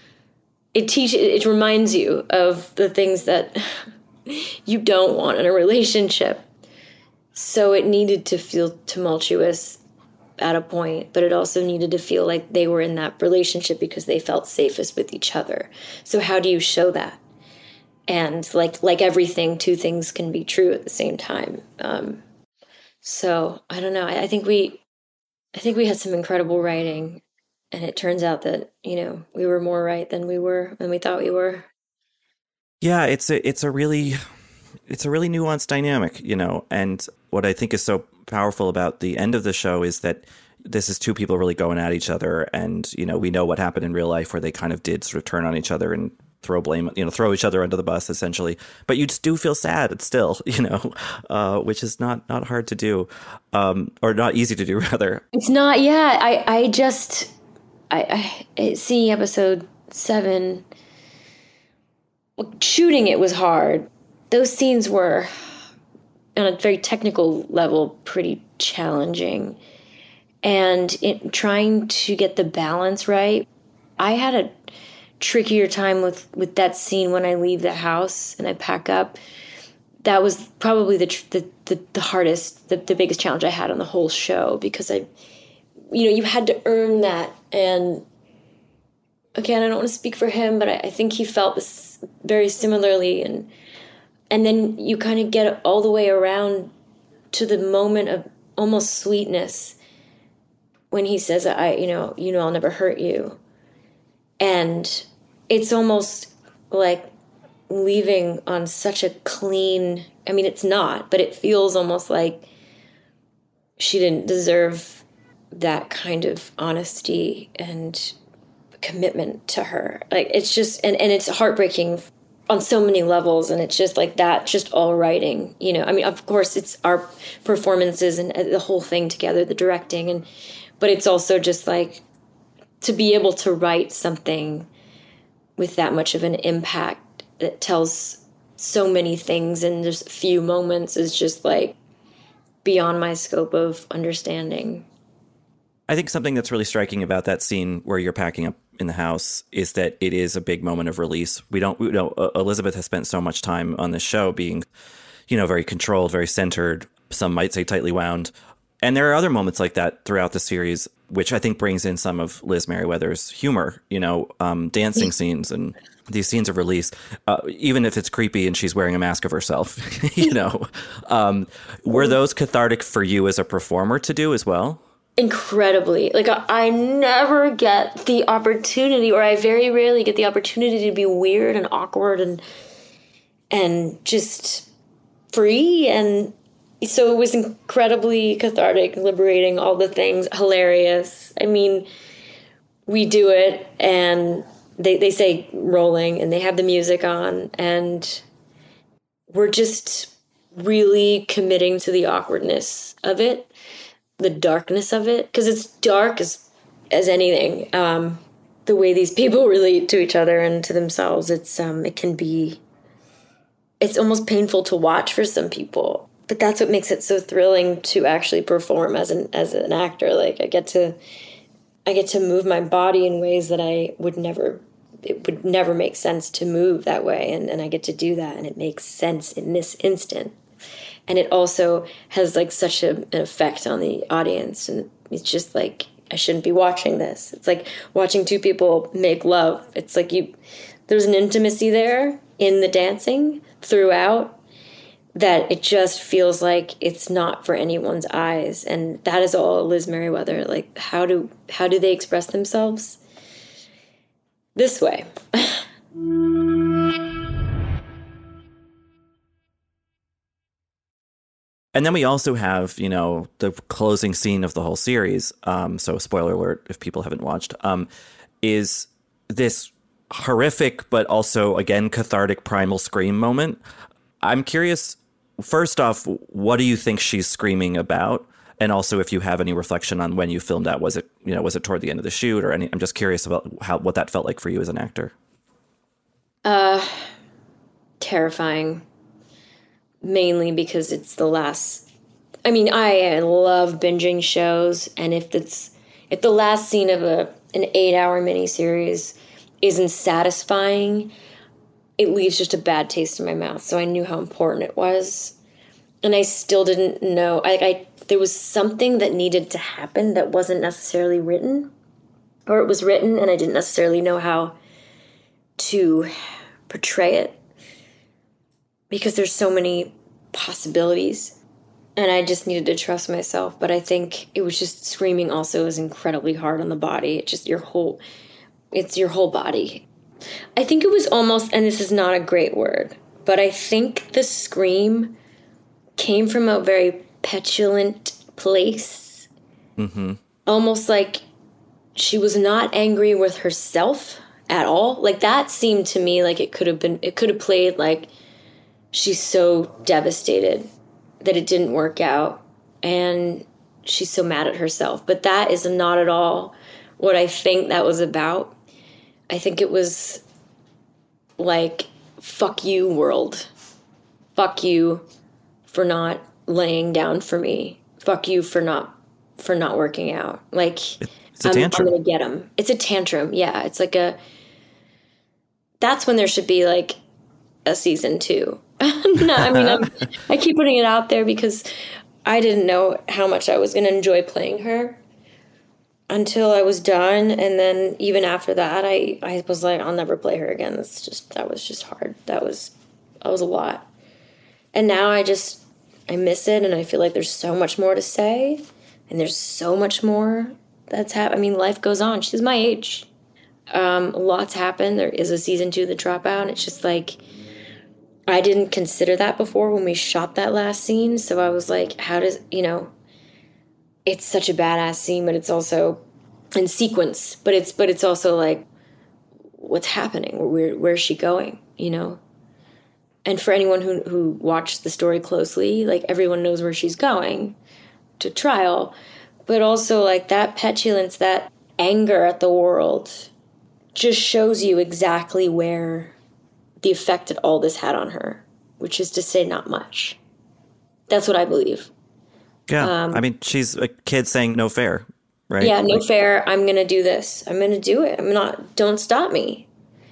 S12: it teaches, it reminds you of the things that you don't want in a relationship. So it needed to feel tumultuous at a point, but it also needed to feel like they were in that relationship because they felt safest with each other. So how do you show that? And like like everything, two things can be true at the same time. Um, so I don't know. I, I think we, I think we had some incredible writing, and it turns out that, you know, we were more right than we were than we thought we were.
S8: Yeah, it's a it's a really it's a really nuanced dynamic, you know. And what I think is so powerful about the end of the show is that this is two people really going at each other, and you know, we know what happened in real life where they kind of did sort of turn on each other and throw blame, you know, throw each other under the bus essentially. But you do feel sad still, you know, uh, which is not not hard to do, um, or not easy to do rather.
S12: It's not. Yeah, I I just I, I seeing episode seven, shooting it was hard. Those scenes were on a very technical level pretty challenging, and it, trying to get the balance right. I had a trickier time with, with that scene when I leave the house and I pack up. That was probably the the the, the hardest, the, the biggest challenge I had on the whole show, because I, you know, you had to earn that. And again, I don't want to speak for him, but I, I think he felt this very similarly. And and then you kind of get all the way around to the moment of almost sweetness when he says, "I, you know, you know, I'll never hurt you." And it's almost like leaving on such a clean, I mean, it's not, but it feels almost like she didn't deserve that kind of honesty and commitment to her. Like, it's just, and, and it's heartbreaking on so many levels. And it's just like that, just all writing, you know, I mean, of course it's our performances and the whole thing together, the directing, and, but it's also just like, to be able to write something with that much of an impact that tells so many things in just a few moments is just like beyond my scope of understanding.
S8: I think something that's really striking about that scene where you're packing up in the house is that it is a big moment of release. We don't, we know, Elizabeth has spent so much time on this show being, you know, very controlled, very centered. Some might say tightly wound. And there are other moments like that throughout the series, which I think brings in some of Liz Meriwether's humor, you know, um, dancing scenes and these scenes of release, uh, even if it's creepy and she's wearing a mask of herself, you know. Um, were those cathartic for you as a performer to do as well?
S12: Incredibly. Like, I, I never get the opportunity, or I very rarely get the opportunity to be weird and awkward and and just free. And so it was incredibly cathartic, liberating, all the things, hilarious. I mean, we do it and they, they say rolling and they have the music on and we're just really committing to the awkwardness of it, the darkness of it, because it's dark as, as anything. Um, the way these people relate to each other and to themselves, it's um, it can be, it's almost painful to watch for some people. but that's what makes it so thrilling to actually perform as an as an actor. Like I get to I get to move my body in ways that I would never it would never make sense to move that way, and, and I get to do that, and it makes sense in this instant. And it also has like such a, an effect on the audience, and it's just like, I shouldn't be watching this. It's like watching two people make love. It's like you there's an intimacy there in the dancing throughout that it just feels like it's not for anyone's eyes. And that is all Liz Merriweather. Like, how do how do they express themselves? This way.
S8: And then we also have, you know, the closing scene of the whole series. Um, so spoiler alert, if people haven't watched, um, is this horrific, but also, again, cathartic primal scream moment. I'm curious, first off, what do you think she's screaming about? And also, if you have any reflection on when you filmed that, was it, you know, was it toward the end of the shoot or any, I'm just curious about how, what that felt like for you as an actor.
S12: Uh, terrifying. Mainly because it's the last, I mean, I love binging shows. And if it's, if the last scene of a, an eight hour miniseries isn't satisfying, it leaves just a bad taste in my mouth. So I knew how important it was. And I still didn't know, I, I there was something that needed to happen that wasn't necessarily written, or it was written and I didn't necessarily know how to portray it, because there's so many possibilities and I just needed to trust myself. But I think it was just screaming also is incredibly hard on the body. It's just your whole, it's your whole body. I think it was almost, and this is not a great word, but I think the scream came from a very petulant place. Mm-hmm. Almost like she was not angry with herself at all. Like that seemed to me like it could have been, it could have played like she's so devastated that it didn't work out and she's so mad at herself. But that is not at all what I think that was about. I think it was like, fuck you, world. Fuck you for not laying down for me. Fuck you for not for not working out. Like,
S8: it's a
S12: I'm,
S8: tantrum.
S12: I'm gonna get him. It's a tantrum. Yeah, it's like a. That's when there should be like a season two. No, I mean, I'm, I keep putting it out there because I didn't know how much I was going to enjoy playing her until I was done. And then even after that, I, I was like, I'll never play her again. That's just, that was just hard. That was, that was a lot. And now I just, I miss it. And I feel like there's so much more to say. And there's so much more that's happened. I mean, life goes on. She's my age. Um, lots happened. There is a season two of The Dropout. And it's just like, I didn't consider that before when we shot that last scene. So I was like, how does, you know, it's such a badass scene, but it's also in sequence, but it's, but it's also like, what's happening? Where, where's she going? You know? And for anyone who, who watched the story closely, like everyone knows where she's going to trial, but also like that petulance, that anger at the world just shows you exactly where the effect that all this had on her, which is to say not much. That's what I believe.
S8: Yeah.
S12: Um,
S8: I mean, she's a kid saying no fair, right?
S12: Yeah, no
S8: like,
S12: fair. I'm going to do this. I'm going to do it. I'm not, don't stop me.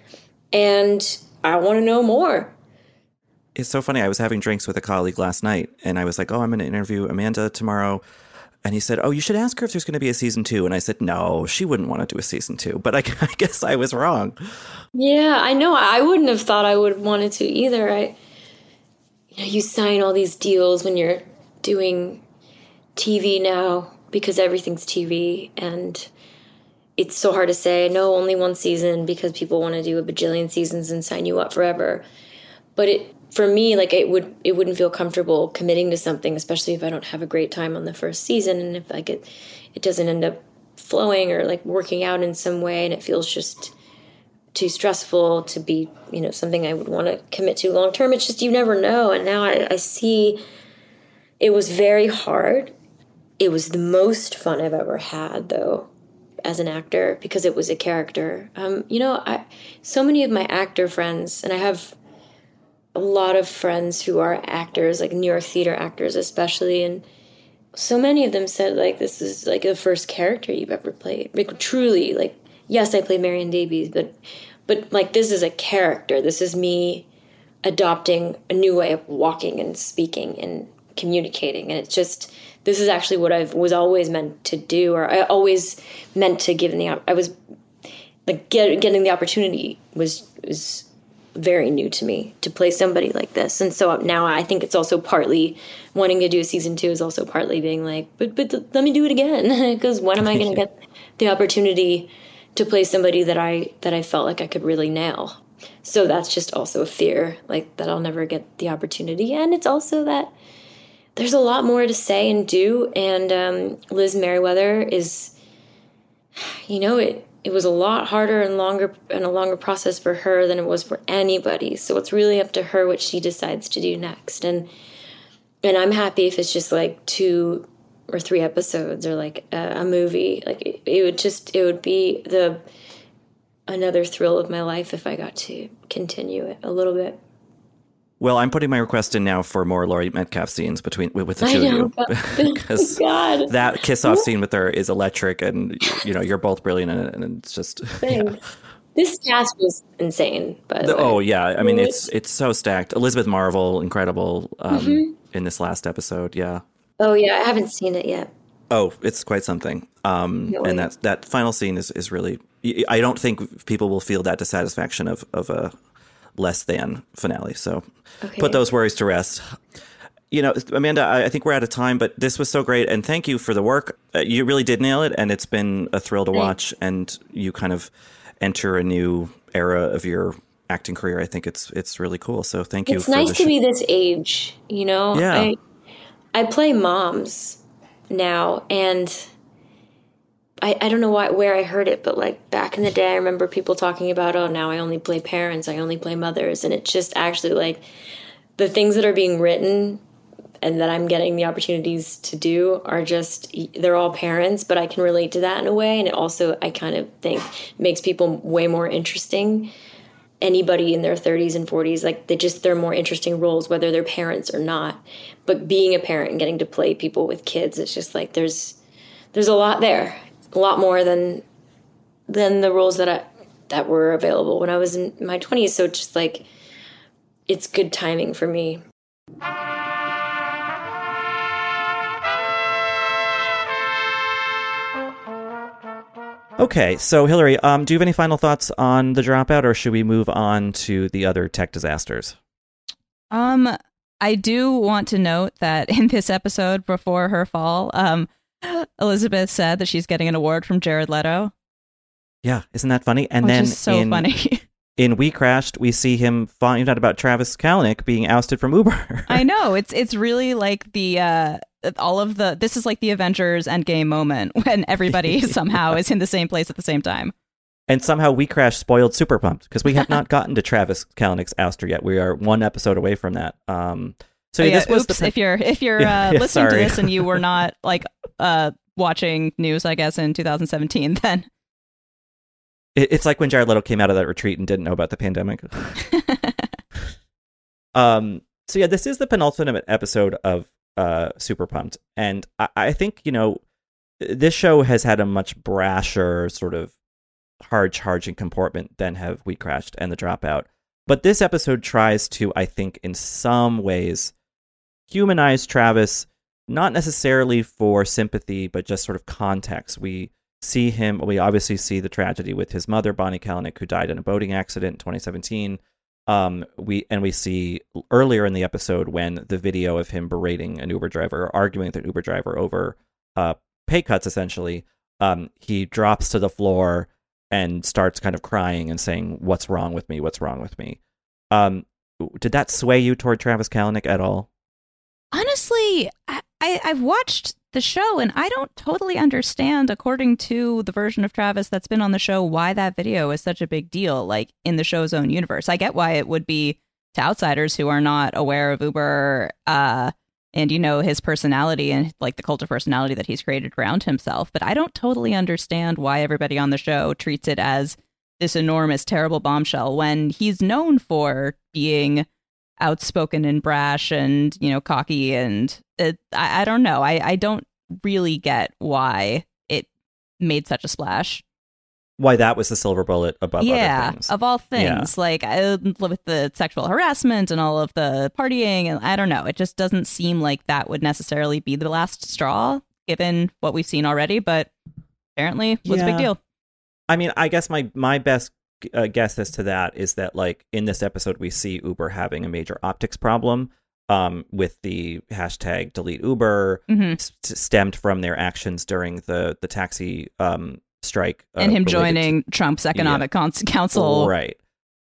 S12: And I want to know more.
S8: It's so funny. I was having drinks with a colleague last night and I was like, oh, I'm going to interview Amanda tomorrow. And he said, oh, you should ask her if there's going to be a season two. And I said, no, she wouldn't want to do a season two. But I, I guess I was wrong.
S12: Yeah, I know. I wouldn't have thought I would have wanted to either. I, you know, you sign all these deals when you're doing T V now because everything's T V. And it's so hard to say, no, only one season because people want to do a bajillion seasons and sign you up forever. But it, for me, like it would, it wouldn't feel comfortable committing to something, especially if I don't have a great time on the first season, and if like it, it doesn't end up flowing or like working out in some way, and it feels just too stressful to be, you know, something I would want to commit to long term. It's just you never know. And now I, I see it was very hard. It was the most fun I've ever had, though, as an actor, because it was a character. Um, you know, I so many of my actor friends, and I have a lot of friends who are actors, like New York theater actors especially, and so many of them said, like, this is like the first character you've ever played. Like, truly, like, yes, I played Marion Davies, but but like, this is a character. This is me adopting a new way of walking and speaking and communicating, and it's just, this is actually what I was always meant to do, or I always meant to give. In the I was like get, getting the opportunity was was very new to me to play somebody like this, and so now I think it's also partly wanting to do a season two is also partly being like, but but th- let me do it again, because when am I going to get the opportunity to play somebody that I that I felt like I could really nail? So that's just also a fear, like that I'll never get the opportunity, and it's also that there's a lot more to say and do, and um, Liz Merriweather is, you know, it it was a lot harder and longer and a longer process for her than it was for anybody. So it's really up to her what she decides to do next, and and I'm happy if it's just like two or three episodes or like a, a movie. Like it, it would just it would be the another thrill of my life if I got to continue it a little bit.
S8: Well, I'm putting my request in now for more Laurie Metcalf scenes between with the
S12: I
S8: two
S12: know,
S8: of you, because
S12: God.
S8: that kiss-off scene with her is electric, and you know you're both brilliant in it, and it's just
S12: Thanks.
S8: Yeah.
S12: This cast was insane, by the,
S8: the
S12: way.
S8: Oh yeah, I mean it's it's so stacked. Elizabeth Marvel, incredible um,
S12: Mhm.
S8: in this last episode. Yeah.
S12: Oh yeah, I haven't seen it yet.
S8: Oh, it's quite something. Um,
S12: No
S8: and
S12: way.
S8: that that final scene is, is really. I don't think people will feel that dissatisfaction of of a less than finale. So
S12: Okay.
S8: put those worries to rest. You know, Amanda, I, I think we're out of time, but this was so great, and thank you for the work. Uh, you really did nail it, and it's been a thrill to
S12: Thanks.
S8: watch. And you kind of enter a new era of your acting career. I think it's it's really cool. So thank you.
S12: It's
S8: for
S12: nice
S8: the
S12: to
S8: sh-
S12: be this age, you know?
S8: Yeah.
S12: I I play moms now, and I, I don't know why, where I heard it, but like back in the day, I remember people talking about, oh, now I only play parents, I only play mothers. And it's just actually like the things that are being written and that I'm getting the opportunities to do are just, they're all parents, but I can relate to that in a way. And it also, I kind of think, makes people way more interesting. Anybody in their thirties and forties, like they just, they're more interesting roles, whether they're parents or not. But being a parent and getting to play people with kids, it's just like there's there's a lot there, a lot more than than the roles that I that were available when I was in my twenties. So it's just like it's good timing for me.
S8: Okay, so Hillary, um, do you have any final thoughts on The Dropout, or should we move on to the other tech disasters?
S9: Um, I do want to note that in this episode before her fall, um, Elizabeth said that she's getting an award from Jared Leto.
S8: Yeah, isn't that funny? And
S9: Which
S8: then
S9: is so
S8: in,
S9: funny.
S8: in We Crashed, we see him find out about Travis Kalanick being ousted from Uber.
S9: I know, it's it's really like the uh, all of the this is like the Avengers Endgame moment when everybody somehow is in the same place at the same time.
S8: And somehow We Crashed spoiled Super Pumped, because we have not gotten to Travis Kalanick's ouster yet. We are one episode away from that. Um, so
S9: Oh, yeah,
S8: this was
S9: oops,
S8: the
S9: if you're if you're
S8: Yeah,
S9: uh,
S8: yeah,
S9: listening
S8: sorry.
S9: to this and you were not like uh, watching news, I guess in two thousand seventeen, then
S8: It- It's like when Jared Leto came out of that retreat and didn't know about the pandemic. um. So yeah, this is the penultimate episode of uh, Super Pumped, and I, I think you know this show has had a much brasher sort of hard-charging comportment than have We Crashed and The Dropout. But this episode tries to, I think, in some ways, humanize Travis, not necessarily for sympathy, but just sort of context. We see him, we obviously see the tragedy with his mother, Bonnie Kalanick, who died in a boating accident in twenty seventeen. Um, we and we see earlier in the episode when the video of him berating an Uber driver, or arguing with an Uber driver over uh, pay cuts, essentially, um, he drops to the floor and starts kind of crying and saying, "What's wrong with me? What's wrong with me?" Um, did that sway you toward Travis Kalanick at all?
S9: honestly, I, I I've watched the show and I don't totally understand, according to the version of Travis that's been on the show, why that video is such a big deal, like in the show's own universe. I get why it would be to outsiders who are not aware of Uber, uh, and, you know, his personality and like the cult of personality that he's created around himself. But I don't totally understand why everybody on the show treats it as this enormous, terrible bombshell when he's known for being outspoken and brash and, you know, cocky. And it, I, I don't know. I, I don't really get why it made such a splash.
S8: Why that was the silver bullet above
S9: yeah,
S8: other things.
S9: Of all things.
S8: Yeah.
S9: Like, I, with the sexual harassment and all of the partying, and I don't know. It just doesn't seem like that would necessarily be the last straw, given what we've seen already. But apparently, was
S8: yeah.
S9: a big deal.
S8: I mean, I guess my, my best uh, guess as to that is that, like, in this episode, we see Uber having a major optics problem um, with the hashtag delete Uber,
S9: mm-hmm.
S8: st- stemmed from their actions during the, the taxi um strike uh,
S9: and him joining
S8: to,
S9: Trump's economic
S8: yeah.
S9: council,
S8: right?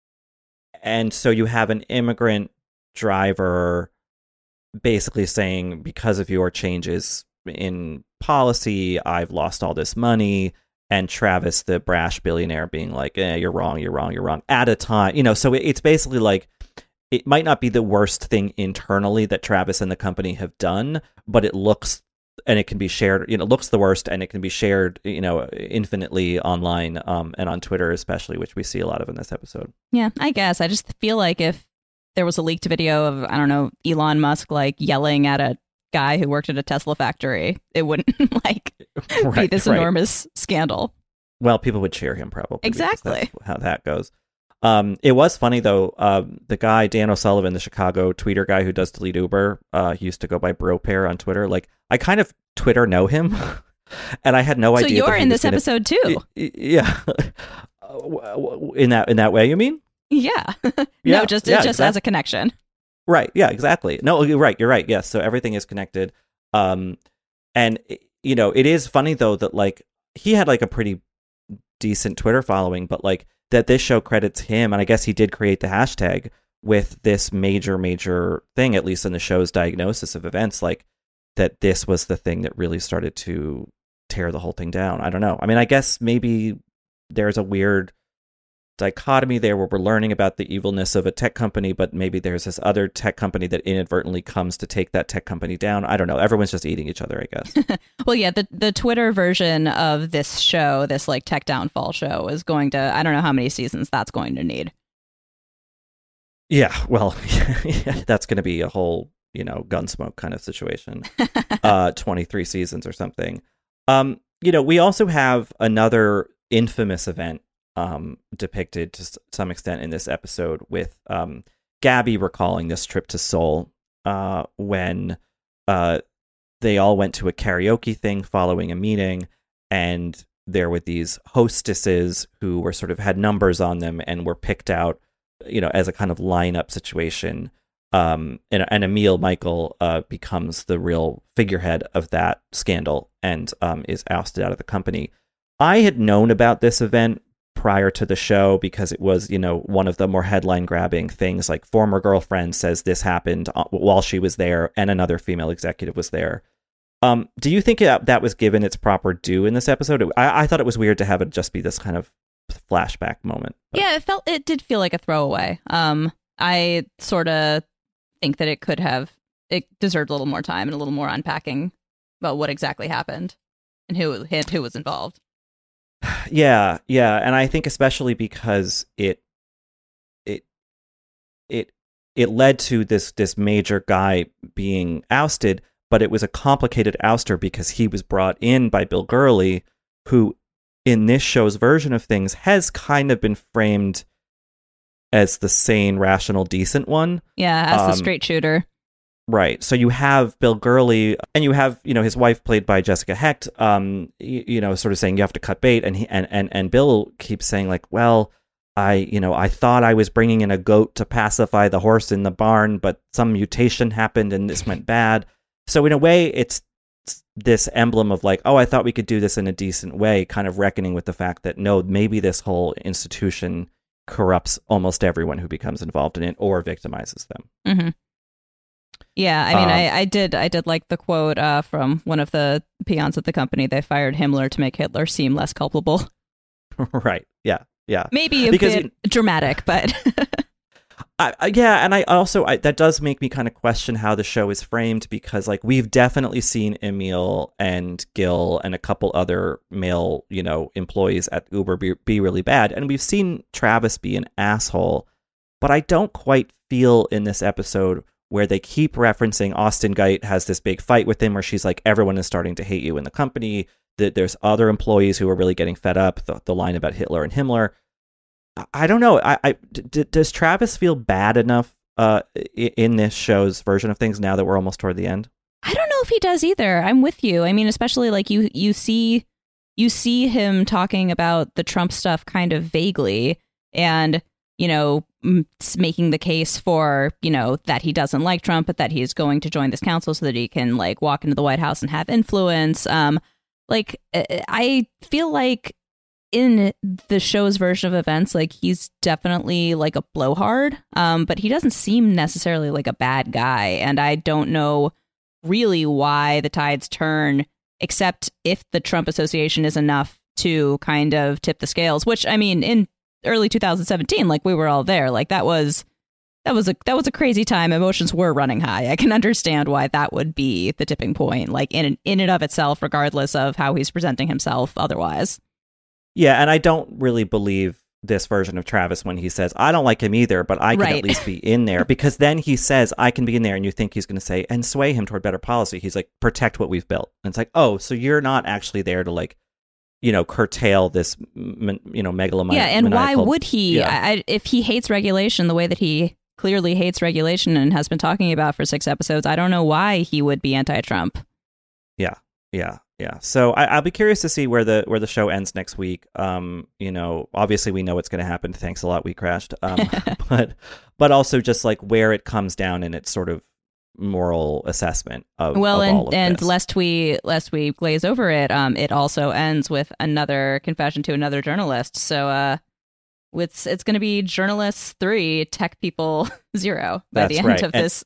S8: And so you have an immigrant driver basically saying, because of your changes in policy, I've lost all this money. And Travis, the brash billionaire, being like, eh, you're wrong, you're wrong, you're wrong, at a time, you know. So it's basically like, it might not be the worst thing internally that Travis and the company have done, but it looks, and it can be shared, you know, it looks the worst, and it can be shared, you know, infinitely online um, and on Twitter especially, which we see a lot of in this episode.
S9: Yeah, I guess. I just feel like if there was a leaked video of, I don't know, Elon Musk, like, yelling at a guy who worked at a Tesla factory, it wouldn't, like,
S8: right,
S9: be this
S8: right.
S9: enormous scandal.
S8: Well, people would cheer him probably.
S9: Exactly.
S8: That's how that goes. Um, it was funny, though. Uh, the guy, Dan O'Sullivan, the Chicago tweeter guy who does delete Uber, uh, he used to go by Bro Pair on Twitter. Like, I kind of Twitter know him, and I had no
S9: so
S8: idea.
S9: So you're in this gonna... episode too.
S8: Yeah. in that in that way, you mean?
S9: Yeah.
S8: yeah.
S9: No, just
S8: yeah,
S9: just
S8: exactly.
S9: as a connection.
S8: Right. Yeah. Exactly. No, you're right. You're right. Yes. So everything is connected. Um, and you know, it is funny though that, like, he had like a pretty decent Twitter following, but like that this show credits him, and I guess he did create the hashtag with this major, major thing, at least in the show's diagnosis of events, like that this was the thing that really started to tear the whole thing down. I don't know. I mean, I guess maybe there's a weird dichotomy there where we're learning about the evilness of a tech company, but maybe there's this other tech company that inadvertently comes to take that tech company down. I don't know. Everyone's just eating each other, I guess.
S9: Well, yeah, the the Twitter version of this show, this like tech downfall show, is going to, I don't know how many seasons that's going to need.
S8: Yeah, well, that's going to be a whole, you know, Gunsmoke kind of situation. uh, twenty-three seasons or something. Um, you know, we also have another infamous event um, depicted to some extent in this episode with um, Gabby recalling this trip to Seoul uh, when uh, they all went to a karaoke thing following a meeting, and there were these hostesses who were sort of had numbers on them and were picked out, you know, as a kind of lineup situation. Um, and, and Emil Michael uh, becomes the real figurehead of that scandal and um, is ousted out of the company. I had known about this event prior to the show because it was, you know, one of the more headline grabbing things, like former girlfriend says this happened while she was there and another female executive was there. Um, do you think that was given its proper due in this episode? I, I thought it was weird to have it just be this kind of flashback moment. But.
S9: Yeah, it felt it did feel like a throwaway. Um, I sort of think that it could have it deserved a little more time and a little more unpacking about what exactly happened and who who was involved.
S8: Yeah, yeah, and I think especially because it it it it led to this this major guy being ousted, but it was a complicated ouster because he was brought in by Bill Gurley, who in this show's version of things has kind of been framed as the sane, rational, decent one.
S9: Yeah, as
S8: um,
S9: the straight shooter.
S8: Right. So you have Bill Gurley, and you have, you know, his wife played by Jessica Hecht, um, you, you know, sort of saying you have to cut bait. And, he, and, and, and Bill keeps saying, like, well, I, you know, I thought I was bringing in a goat to pacify the horse in the barn, but some mutation happened and this went bad. So in a way, it's this emblem of like, oh, I thought we could do this in a decent way, kind of reckoning with the fact that, no, maybe this whole institution corrupts almost everyone who becomes involved in it or victimizes them.
S9: Mm-hmm. Yeah, I mean,
S8: um,
S9: I, I did I did like the quote uh, from one of the peons at the company. They fired Himmler to make Hitler seem less culpable.
S8: Right. Yeah. Yeah.
S9: Maybe a
S8: because
S9: bit it, dramatic, but...
S8: I, I, yeah, and I also, I, that does make me kind of question how the show is framed, because like we've definitely seen Emil and Gil and a couple other male, you know, employees at Uber be, be really bad. And we've seen Travis be an asshole. but I don't quite feel in this episode where they keep referencing Austin Geit has this big fight with him where she's like, everyone is starting to hate you in the company, that there's other employees who are really getting fed up, the, the line about Hitler and Himmler. I, I don't know. I, I d- does Travis feel bad enough uh, in this show's version of things now that we're almost toward the end?
S9: I don't know if he does either. I'm with you. I mean, especially like you, you see, you see him talking about the Trump stuff kind of vaguely, and you know, making the case for, you know, that he doesn't like Trump, but that he's going to join this council so that he can like walk into the White House and have influence. Um, like, I feel like in the show's version of events, like he's definitely like a blowhard, um, but he doesn't seem necessarily like a bad guy. And I don't know really why the tides turn, except if the Trump Association is enough to kind of tip the scales, which I mean, in early two thousand seventeen, like we were all there, like that was that was a that was a crazy time. Emotions were running high. I can understand why that would be the tipping point, like in in and of itself, regardless of how he's presenting himself otherwise.
S8: Yeah, and I don't really believe this version of Travis when he says, I don't like him either, but I can
S9: Right.
S8: at least be in there, because then he says, I can be in there, and you think he's going to say, and sway him toward better policy. He's like, protect what we've built. And it's like, oh, so you're not actually there to like, you know, curtail this, you know, megalomaniacal.
S9: Yeah, and why would he?
S8: Yeah.
S9: I, if he hates regulation the way that he clearly hates regulation and has been talking about for six episodes, I don't know why he would be anti-Trump.
S8: Yeah, yeah, yeah. So I, I'll be curious to see where the where the show ends next week. Um, you know, obviously we know what's going to happen. Thanks a lot, We Crashed. Um, but but also just like where it comes down in its sort of moral assessment of
S9: well
S8: of
S9: and
S8: all of
S9: and
S8: this.
S9: lest we lest we glaze over it, um it also ends with another confession to another journalist. So uh it's it's going to be Journalists three, Tech People zero by
S8: That's
S9: the end
S8: right.
S9: of
S8: And-
S9: this.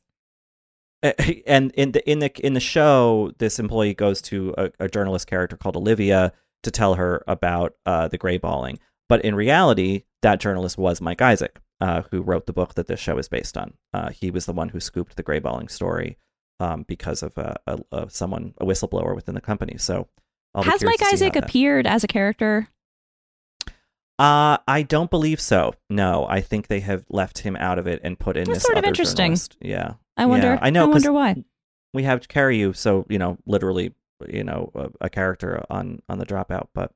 S8: And in the in the in the show, this employee goes to a, a journalist character called Olivia to tell her about uh, the gray balling. But in reality, that journalist was Mike Isaac, uh, who wrote the book that this show is based on. Uh, he was the one who scooped the gray balling story um, because of uh, a, a, someone, a whistleblower within the company. So, I'll be
S9: Has
S8: curious
S9: Mike
S8: to see how
S9: Isaac
S8: that-
S9: appeared as a character?
S8: Uh, I don't believe so. No, I think they have left him out of it and put in
S9: That's
S8: this
S9: sort of
S8: other
S9: interesting.
S8: journalist. Yeah,
S9: I wonder.
S8: Yeah, I know.
S9: I
S8: 'cause
S9: wonder why.
S8: We have Carryu, so you know, literally, you know, a, a character on on the Dropout. But,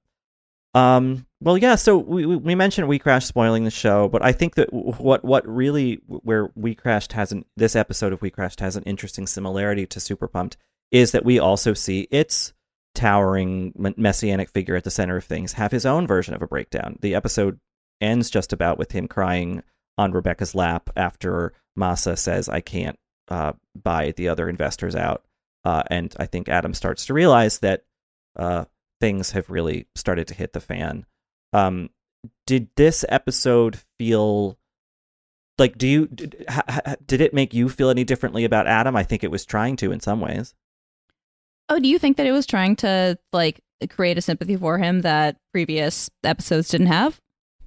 S8: um, well, yeah. So we we, we mentioned We Crashed spoiling the show, but I think that what what really where We Crashed has an this episode of We Crashed has an interesting similarity to Super Pumped is that we also see its towering messianic figure at the center of things have his own version of a breakdown. The episode ends just about with him crying on Rebecca's lap after Massa says, I can't uh, buy the other investors out. Uh, and I think Adam starts to realize that uh, things have really started to hit the fan. Um, did this episode feel like, do you, did, ha, did it make you feel any differently about Adam? I think it was trying to in some ways.
S9: Oh, do you think that it was trying to like create a sympathy for him that previous episodes didn't have?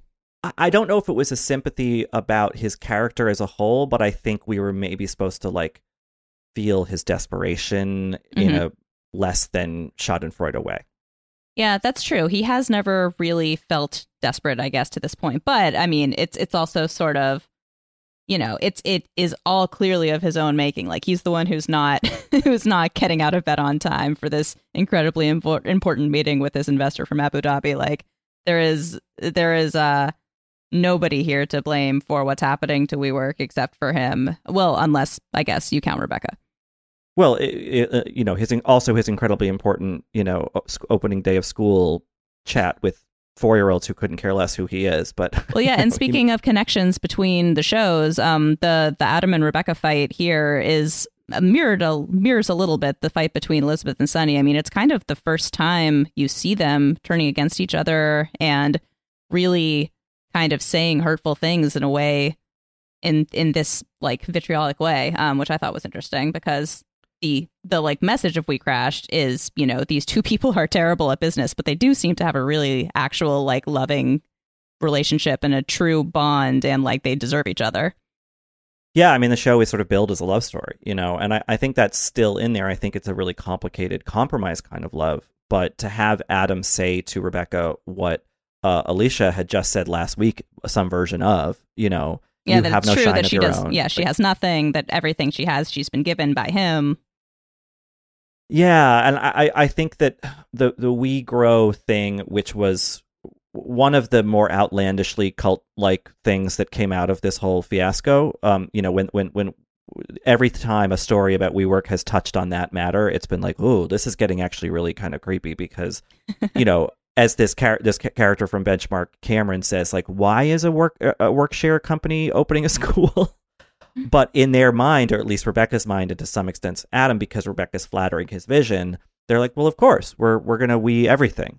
S8: I don't know if it was a sympathy about his character as a whole, but I think we were maybe supposed to like feel his desperation mm-hmm. in a less than Schadenfreude way.
S9: Yeah, that's true. He has never really felt desperate, I guess, to this point. But I mean, it's it's also sort of, you know, it's it is all clearly of his own making. Like he's the one who's not who's not getting out of bed on time for this incredibly impor- important meeting with this investor from Abu Dhabi. Like there is there is uh nobody here to blame for what's happening to WeWork except for him. Well, unless, I guess, you count Rebecca.
S8: Well, it, it, you know, his also his incredibly important, you know, opening day of school chat with four-year-olds who couldn't care less who he is. But
S9: well, yeah. And
S8: know,
S9: speaking
S8: he...
S9: of connections between the shows, um, the the Adam and Rebecca fight here is mirrored a, mirrors a little bit the fight between Elizabeth and Sunny. I mean, it's kind of the first time you see them turning against each other and really kind of saying hurtful things in a way, in in this like vitriolic way, um, which I thought was interesting because the the like message of We Crashed is, you know, these two people are terrible at business, but they do seem to have a really actual like loving relationship and a true bond, and like they deserve each other.
S8: Yeah, I mean, the show is sort of billed as a love story, you know, and I, I think that's still in there. I think it's a really complicated compromise kind of love, but to have Adam say to Rebecca what Uh, Alicia had just said last week, some version of, you know,
S9: Yeah,
S8: you
S9: that
S8: have
S9: it's
S8: no
S9: true
S8: shine
S9: that
S8: of
S9: she
S8: your
S9: does.
S8: own.
S9: Yeah, she has nothing. That everything she has, she's been given by him.
S8: Yeah, and I, I think that the the We Grow thing, which was one of the more outlandishly cult-like things that came out of this whole fiasco, um, you know, when when when every time a story about WeWork has touched on that matter, it's been like, oh, this is getting actually really kind of creepy because, you know, as this char- this ca- character from Benchmark, Cameron, says, like, why is a work a work share company opening a school? But in their mind, or at least Rebecca's mind, and to some extent Adam, because Rebecca's flattering his vision, they're like, well, of course, we're we're gonna we everything.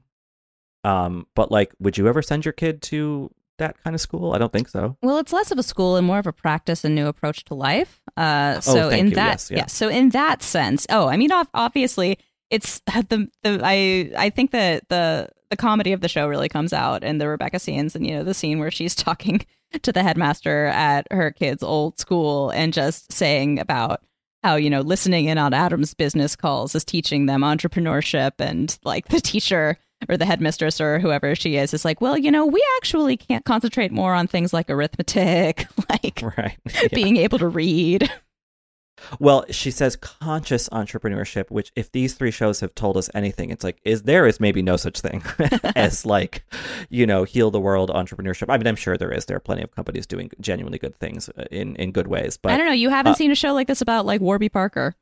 S8: Um, but like, would you ever send your kid to that kind of school? I don't think so.
S9: Well, it's less of a school and more of a practice and new approach to life. Uh, so
S8: oh, thank
S9: in
S8: you.
S9: that,
S8: yes, yeah.
S9: yeah. So in that sense, oh, I mean, obviously, it's the the I I think that the the comedy of the show really comes out in the Rebecca scenes, and you know, the scene where she's talking to the headmaster at her kid's old school and just saying about how, you know, listening in on Adam's business calls is teaching them entrepreneurship, and like the teacher or the headmistress or whoever she is is like, well, you know, we actually can't concentrate more on things like arithmetic, like
S8: right. yeah.
S9: being able to read.
S8: Well, she says conscious entrepreneurship, which if these three shows have told us anything, it's like, is there is maybe no such thing as like, you know, heal the world entrepreneurship. I mean, I'm sure there is. There are plenty of companies doing genuinely good things in, in good ways. But
S9: I don't know. You haven't
S8: uh,
S9: seen a show like this about like Warby Parker.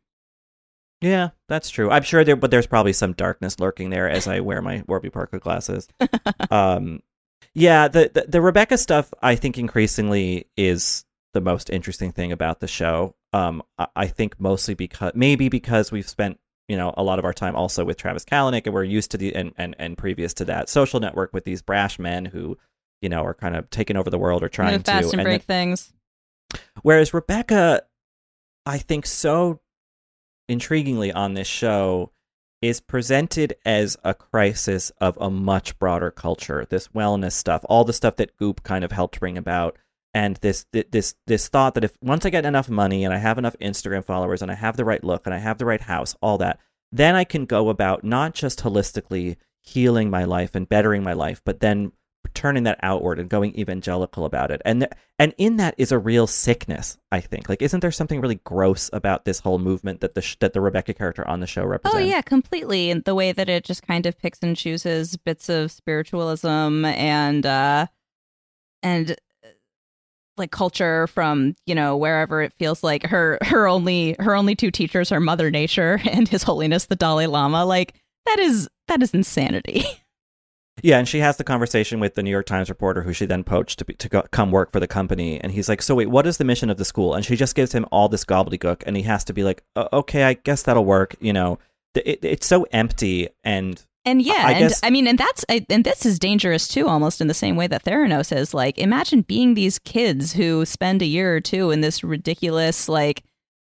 S8: Yeah, that's true. I'm sure there, but there's probably some darkness lurking there as I wear my Warby Parker glasses. um, yeah, the, the the Rebecca stuff, I think increasingly is the most interesting thing about the show. Um, I, I think mostly because maybe because we've spent, you know, a lot of our time also with Travis Kalanick, and we're used to the and, and, and previous to that Social Network with these brash men who, you know, are kind of taking over the world or trying
S9: Move fast
S8: to
S9: and
S8: and
S9: break
S8: then,
S9: things.
S8: Whereas Rebecca, I think so intriguingly on this show, is presented as a crisis of a much broader culture. This wellness stuff, all the stuff that Goop kind of helped bring about. And this this this thought that if once I get enough money and I have enough Instagram followers and I have the right look and I have the right house, all that, then I can go about not just holistically healing my life and bettering my life, but then turning that outward and going evangelical about it. And th- and in that is a real sickness, I think. Like, isn't there something really gross about this whole movement that the sh- that the Rebecca character on the show represents?
S9: Oh yeah, completely. And the way that it just kind of picks and chooses bits of spiritualism and uh and like culture from, you know, wherever it feels like her her only her only two teachers are Mother Nature and His Holiness the Dalai Lama. Like, that is that is insanity.
S8: Yeah, and she has the conversation with the New York Times reporter who she then poached to be, to go, come work for the company, and he's like, so wait, what is the mission of the school? And she just gives him all this gobbledygook, and he has to be like, okay, I guess that'll work. You know, it, it's so empty and.
S9: And yeah,
S8: I
S9: and
S8: guess,
S9: I mean, and that's and this is dangerous too, almost in the same way that Theranos is. Like, imagine being these kids who spend a year or two in this ridiculous, like,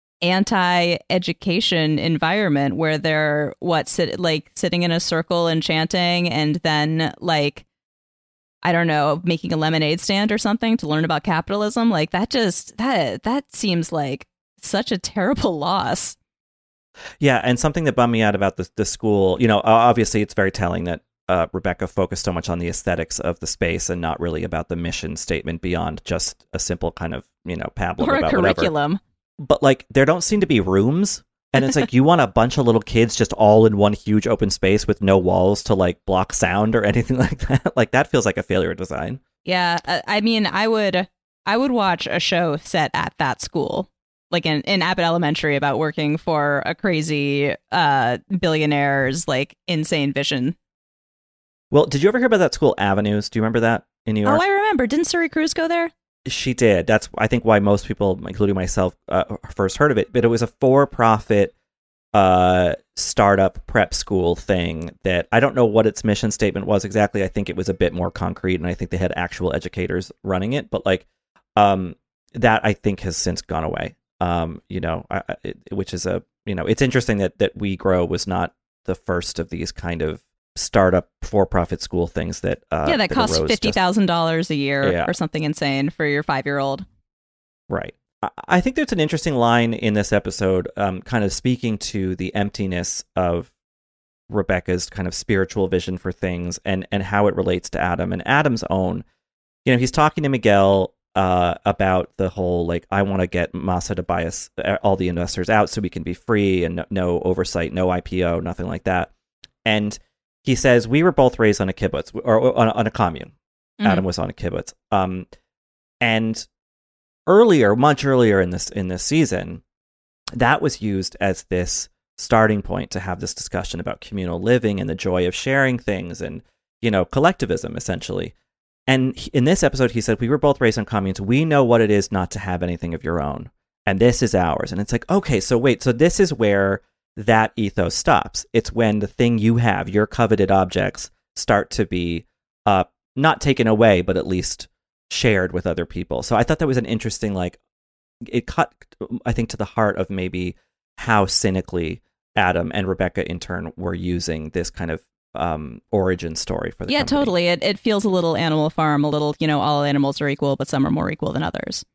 S9: anti-education environment where they're what sit like sitting in a circle and chanting, and then like, I don't know, making a lemonade stand or something to learn about capitalism. Like, that just that that seems like such a terrible loss.
S8: Yeah, and something that bummed me out about the the school, you know, obviously it's very telling that uh, Rebecca focused so much on the aesthetics of the space and not really about the mission statement beyond just a simple kind of, you know, pabulum
S9: or a
S8: about
S9: curriculum.
S8: Whatever. But like, there don't seem to be rooms, and it's like you want a bunch of little kids just all in one huge open space with no walls to like block sound or anything like that. Like, that feels like a failure of design.
S9: Yeah, I mean, I would I would watch a show set at that school. Like in, in Abbott Elementary, about working for a crazy uh, billionaire's like insane vision.
S8: Well, did you ever hear about that school, Avenues? Do you remember that in New York?
S9: Oh, I remember. Didn't Suri Cruz go there?
S8: She did. That's, I think, why most people, including myself, uh, first heard of it. But it was a for-profit uh, startup prep school thing that I don't know what its mission statement was exactly. I think it was a bit more concrete, and I think they had actual educators running it. But like um, that, I think, has since gone away. Um, you know, I, it, which is a, you know, it's interesting that, that We Grow was not the first of these kind of startup for-profit school things that uh,
S9: yeah, that, that costs fifty thousand dollars a year
S8: yeah.
S9: or something insane for your five-year-old.
S8: Right. I, I think there's an interesting line in this episode, um, kind of speaking to the emptiness of Rebecca's kind of spiritual vision for things and and how it relates to Adam and Adam's own. You know, he's talking to Miguel uh, about the whole, like, I want to get Masa to buy us, all the investors out so we can be free and no, no oversight, no I P O, nothing like that. And he says, we were both raised on a kibbutz, or, or on, a, on a commune. Mm-hmm. Adam was on a kibbutz. Um, and earlier, much earlier in this in this season, that was used as this starting point to have this discussion about communal living and the joy of sharing things and, you know, collectivism, essentially. And in this episode, he said, we were both raised on communes. We know what it is not to have anything of your own. And this is ours. And it's like, okay, so wait, so this is where that ethos stops. It's when the thing you have, your coveted objects, start to be uh, not taken away, but at least shared with other people. So I thought that was an interesting, like, it cut, I think, to the heart of maybe how cynically Adam and Rebecca in turn were using this kind of um, origin story for the
S9: yeah,
S8: company.
S9: totally. It it feels a little Animal Farm, a little, you know, all animals are equal, but some are more equal than others.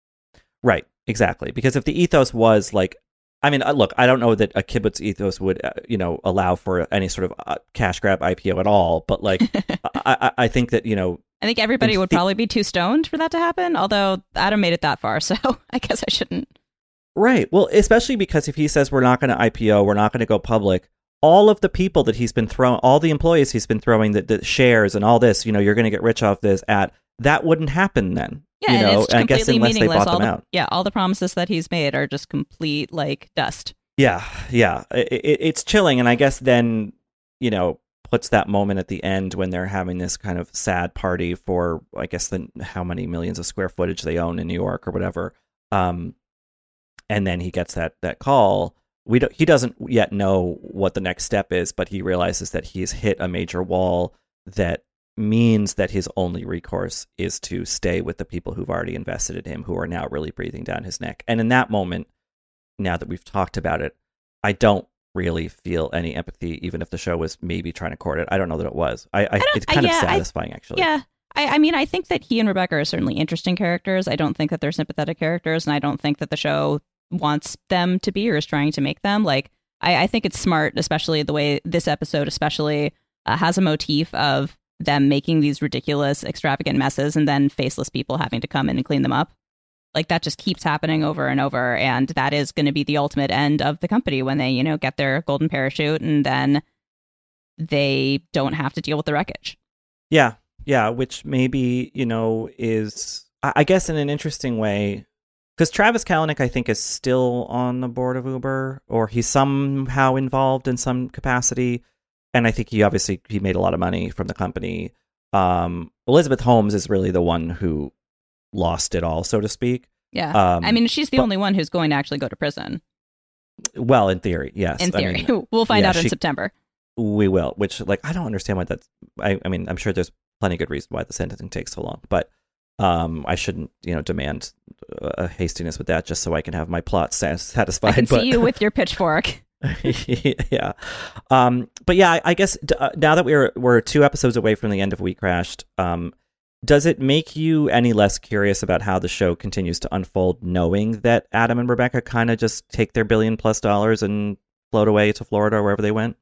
S8: Right, exactly. Because if the ethos was like, I mean, look, I don't know that a kibbutz ethos would, uh, you know, allow for any sort of uh, cash grab I P O at all. But like, I, I think that, you know,
S9: I think everybody would
S8: the-
S9: probably be too stoned for that to happen. Although Adam made it that far, so I guess I shouldn't.
S8: Right. Well, especially because if he says we're not going to I P O, we're not going to go public, all of the people that he's been throwing, all the employees he's been throwing the, the shares and all this, you know, you're going to get rich off this at, that wouldn't happen then.
S9: Yeah,
S8: you
S9: and
S8: know,
S9: it's
S8: I guess
S9: completely
S8: unless they
S9: meaningless.
S8: bought
S9: all
S8: them
S9: the,
S8: out.
S9: Yeah, all the promises that he's made are just complete, like, dust.
S8: Yeah, yeah. It, it, it's chilling. And I guess then, you know, puts that moment at the end when they're having this kind of sad party for, I guess, the how many millions of square footage they own in New York or whatever. Um, and then he gets that that call. We don't, he doesn't yet know what the next step is, but he realizes that he's hit a major wall that means that his only recourse is to stay with the people who've already invested in him, who are now really breathing down his neck. And in that moment, now that we've talked about it, I don't really feel any empathy, even if the show was maybe trying to court it. I don't know that it was. I, I,
S9: I
S8: it's kind
S9: uh,
S8: of
S9: yeah,
S8: satisfying,
S9: I,
S8: actually.
S9: Yeah. I, I mean, I think that he and Rebecca are certainly interesting characters. I don't think that they're sympathetic characters, and I don't think that the show wants them to be or is trying to make them. Like, I, I think it's smart, especially the way this episode especially uh, has a motif of them making these ridiculous, extravagant messes and then faceless people having to come in and clean them up. Like, that just keeps happening over and over. And that is going to be the ultimate end of the company when they, you know, get their golden parachute and then they don't have to deal with the wreckage.
S8: Yeah. Yeah. Which maybe, you know, is, I, I guess in an interesting way, because Travis Kalanick, I think, is still on the board of Uber, or he's somehow involved in some capacity. And I think he obviously, he made a lot of money from the company. Um, Elizabeth Holmes is really the one who lost it all, so to speak.
S9: Yeah.
S8: Um,
S9: I mean, she's the
S8: but,
S9: only one who's going to actually go to prison.
S8: Well, in theory, yes.
S9: In theory.
S8: I mean,
S9: we'll find
S8: yeah,
S9: out in
S8: she,
S9: September.
S8: We will, which, like, I don't understand why that's, I, I mean, I'm sure there's plenty of good reason why the sentencing takes so long, but um, I shouldn't, you know, demand a hastiness with that just so I can have my plot satisfied.
S9: I can
S8: but,
S9: see you with your pitchfork.
S8: yeah. Um, but yeah, I, I guess uh, now that we're we're two episodes away from the end of We Crashed, um, does it make you any less curious about how the show continues to unfold, knowing that Adam and Rebecca kind of just take their billion plus dollars and float away to Florida or wherever they went?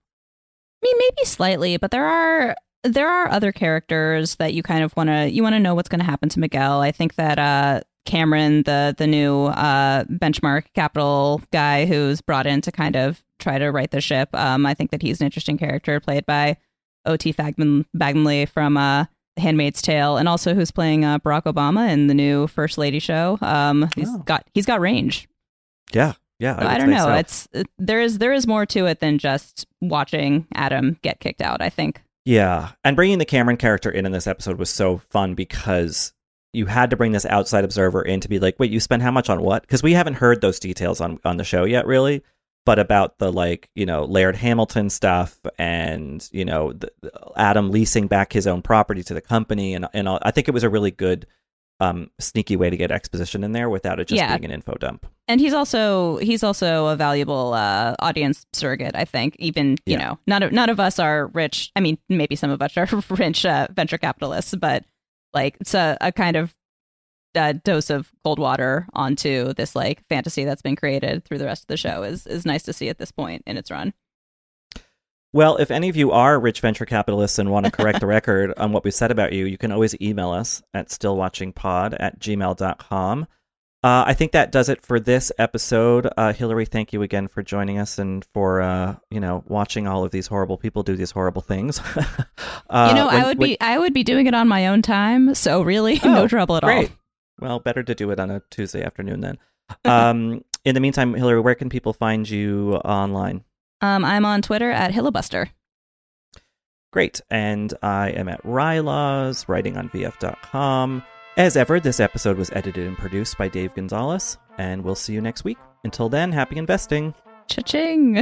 S9: I mean, maybe slightly, but there are there are other characters that you kind of want to you want to know what's going to happen to Miguel. I think that uh, Cameron, the the new uh, Benchmark Capital guy who's brought in to kind of try to right the ship, um, I think that he's an interesting character, played by O T Fagman Bagmanley from uh, The Handmaid's Tale, and also who's playing uh, Barack Obama in the new First Lady show. Um, he's
S8: oh.
S9: got he's got range.
S8: Yeah. Yeah, I,
S9: I don't know.
S8: So.
S9: It's it, there is there is more to it than just watching Adam get kicked out, I think.
S8: Yeah, and bringing the Cameron character in in this episode was so fun because you had to bring this outside observer in to be like, wait, you spent how much on what? Because we haven't heard those details on, on the show yet, really. But about the, like, you know, Laird Hamilton stuff and, you know, the, the Adam leasing back his own property to the company. And, and all, I think it was a really good um, sneaky way to get exposition in there without it just
S9: yeah.
S8: being an info dump.
S9: And he's also he's also a valuable uh, audience surrogate, I think. Even, you
S8: yeah.
S9: know, none of, none of us are rich. I mean, maybe some of us are rich uh, venture capitalists, but like it's a, a kind of uh, dose of cold water onto this like fantasy that's been created through the rest of the show is is nice to see at this point in its run.
S8: Well, if any of you are rich venture capitalists and want to correct the record on what we said about you, you can always email us at stillwatchingpod at gmail dot com. Uh, I think that does it for this episode. Uh, Hillary, thank you again for joining us and for, uh, you know, watching all of these horrible people do these horrible things. uh,
S9: you know,
S8: when,
S9: I would
S8: when...
S9: be I would be doing it on my own time, so really
S8: oh,
S9: no trouble at
S8: great.
S9: all.
S8: Well, better to do it on a Tuesday afternoon then. Um, in the meantime, Hillary, where can people find you online?
S9: Um, I'm on Twitter at Hillibuster.
S8: Great. And I am at Rylaws, writing on V F dot com. As ever, this episode was edited and produced by Dave Gonzalez, and we'll see you next week. Until then, happy investing.
S9: Cha-ching.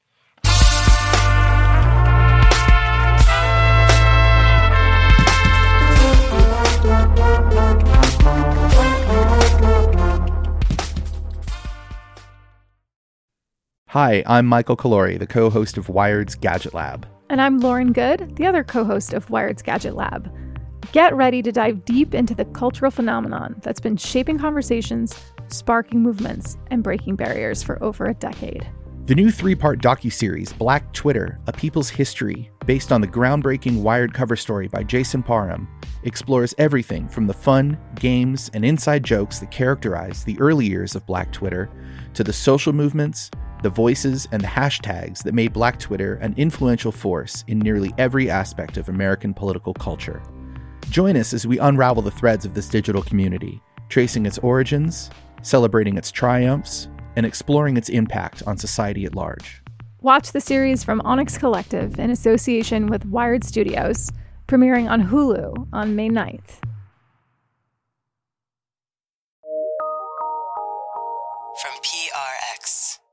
S13: Hi, I'm Michael Calori, the co-host of Wired's Gadget Lab.
S14: And I'm Lauren Good, the other co-host of Wired's Gadget Lab. Get ready to dive deep into the cultural phenomenon that's been shaping conversations, sparking movements, and breaking barriers for over a decade.
S13: The new three-part docuseries, Black Twitter, A People's History, based on the groundbreaking Wired cover story by Jason Parham, explores everything from the fun, games, and inside jokes that characterize the early years of Black Twitter to the social movements, the voices, and the hashtags that made Black Twitter an influential force in nearly every aspect of American political culture. Join us as we unravel the threads of this digital community, tracing its origins, celebrating its triumphs, and exploring its impact on society at large.
S14: Watch the series from Onyx Collective in association with Wired Studios, premiering on Hulu on May ninth.
S15: From P R X.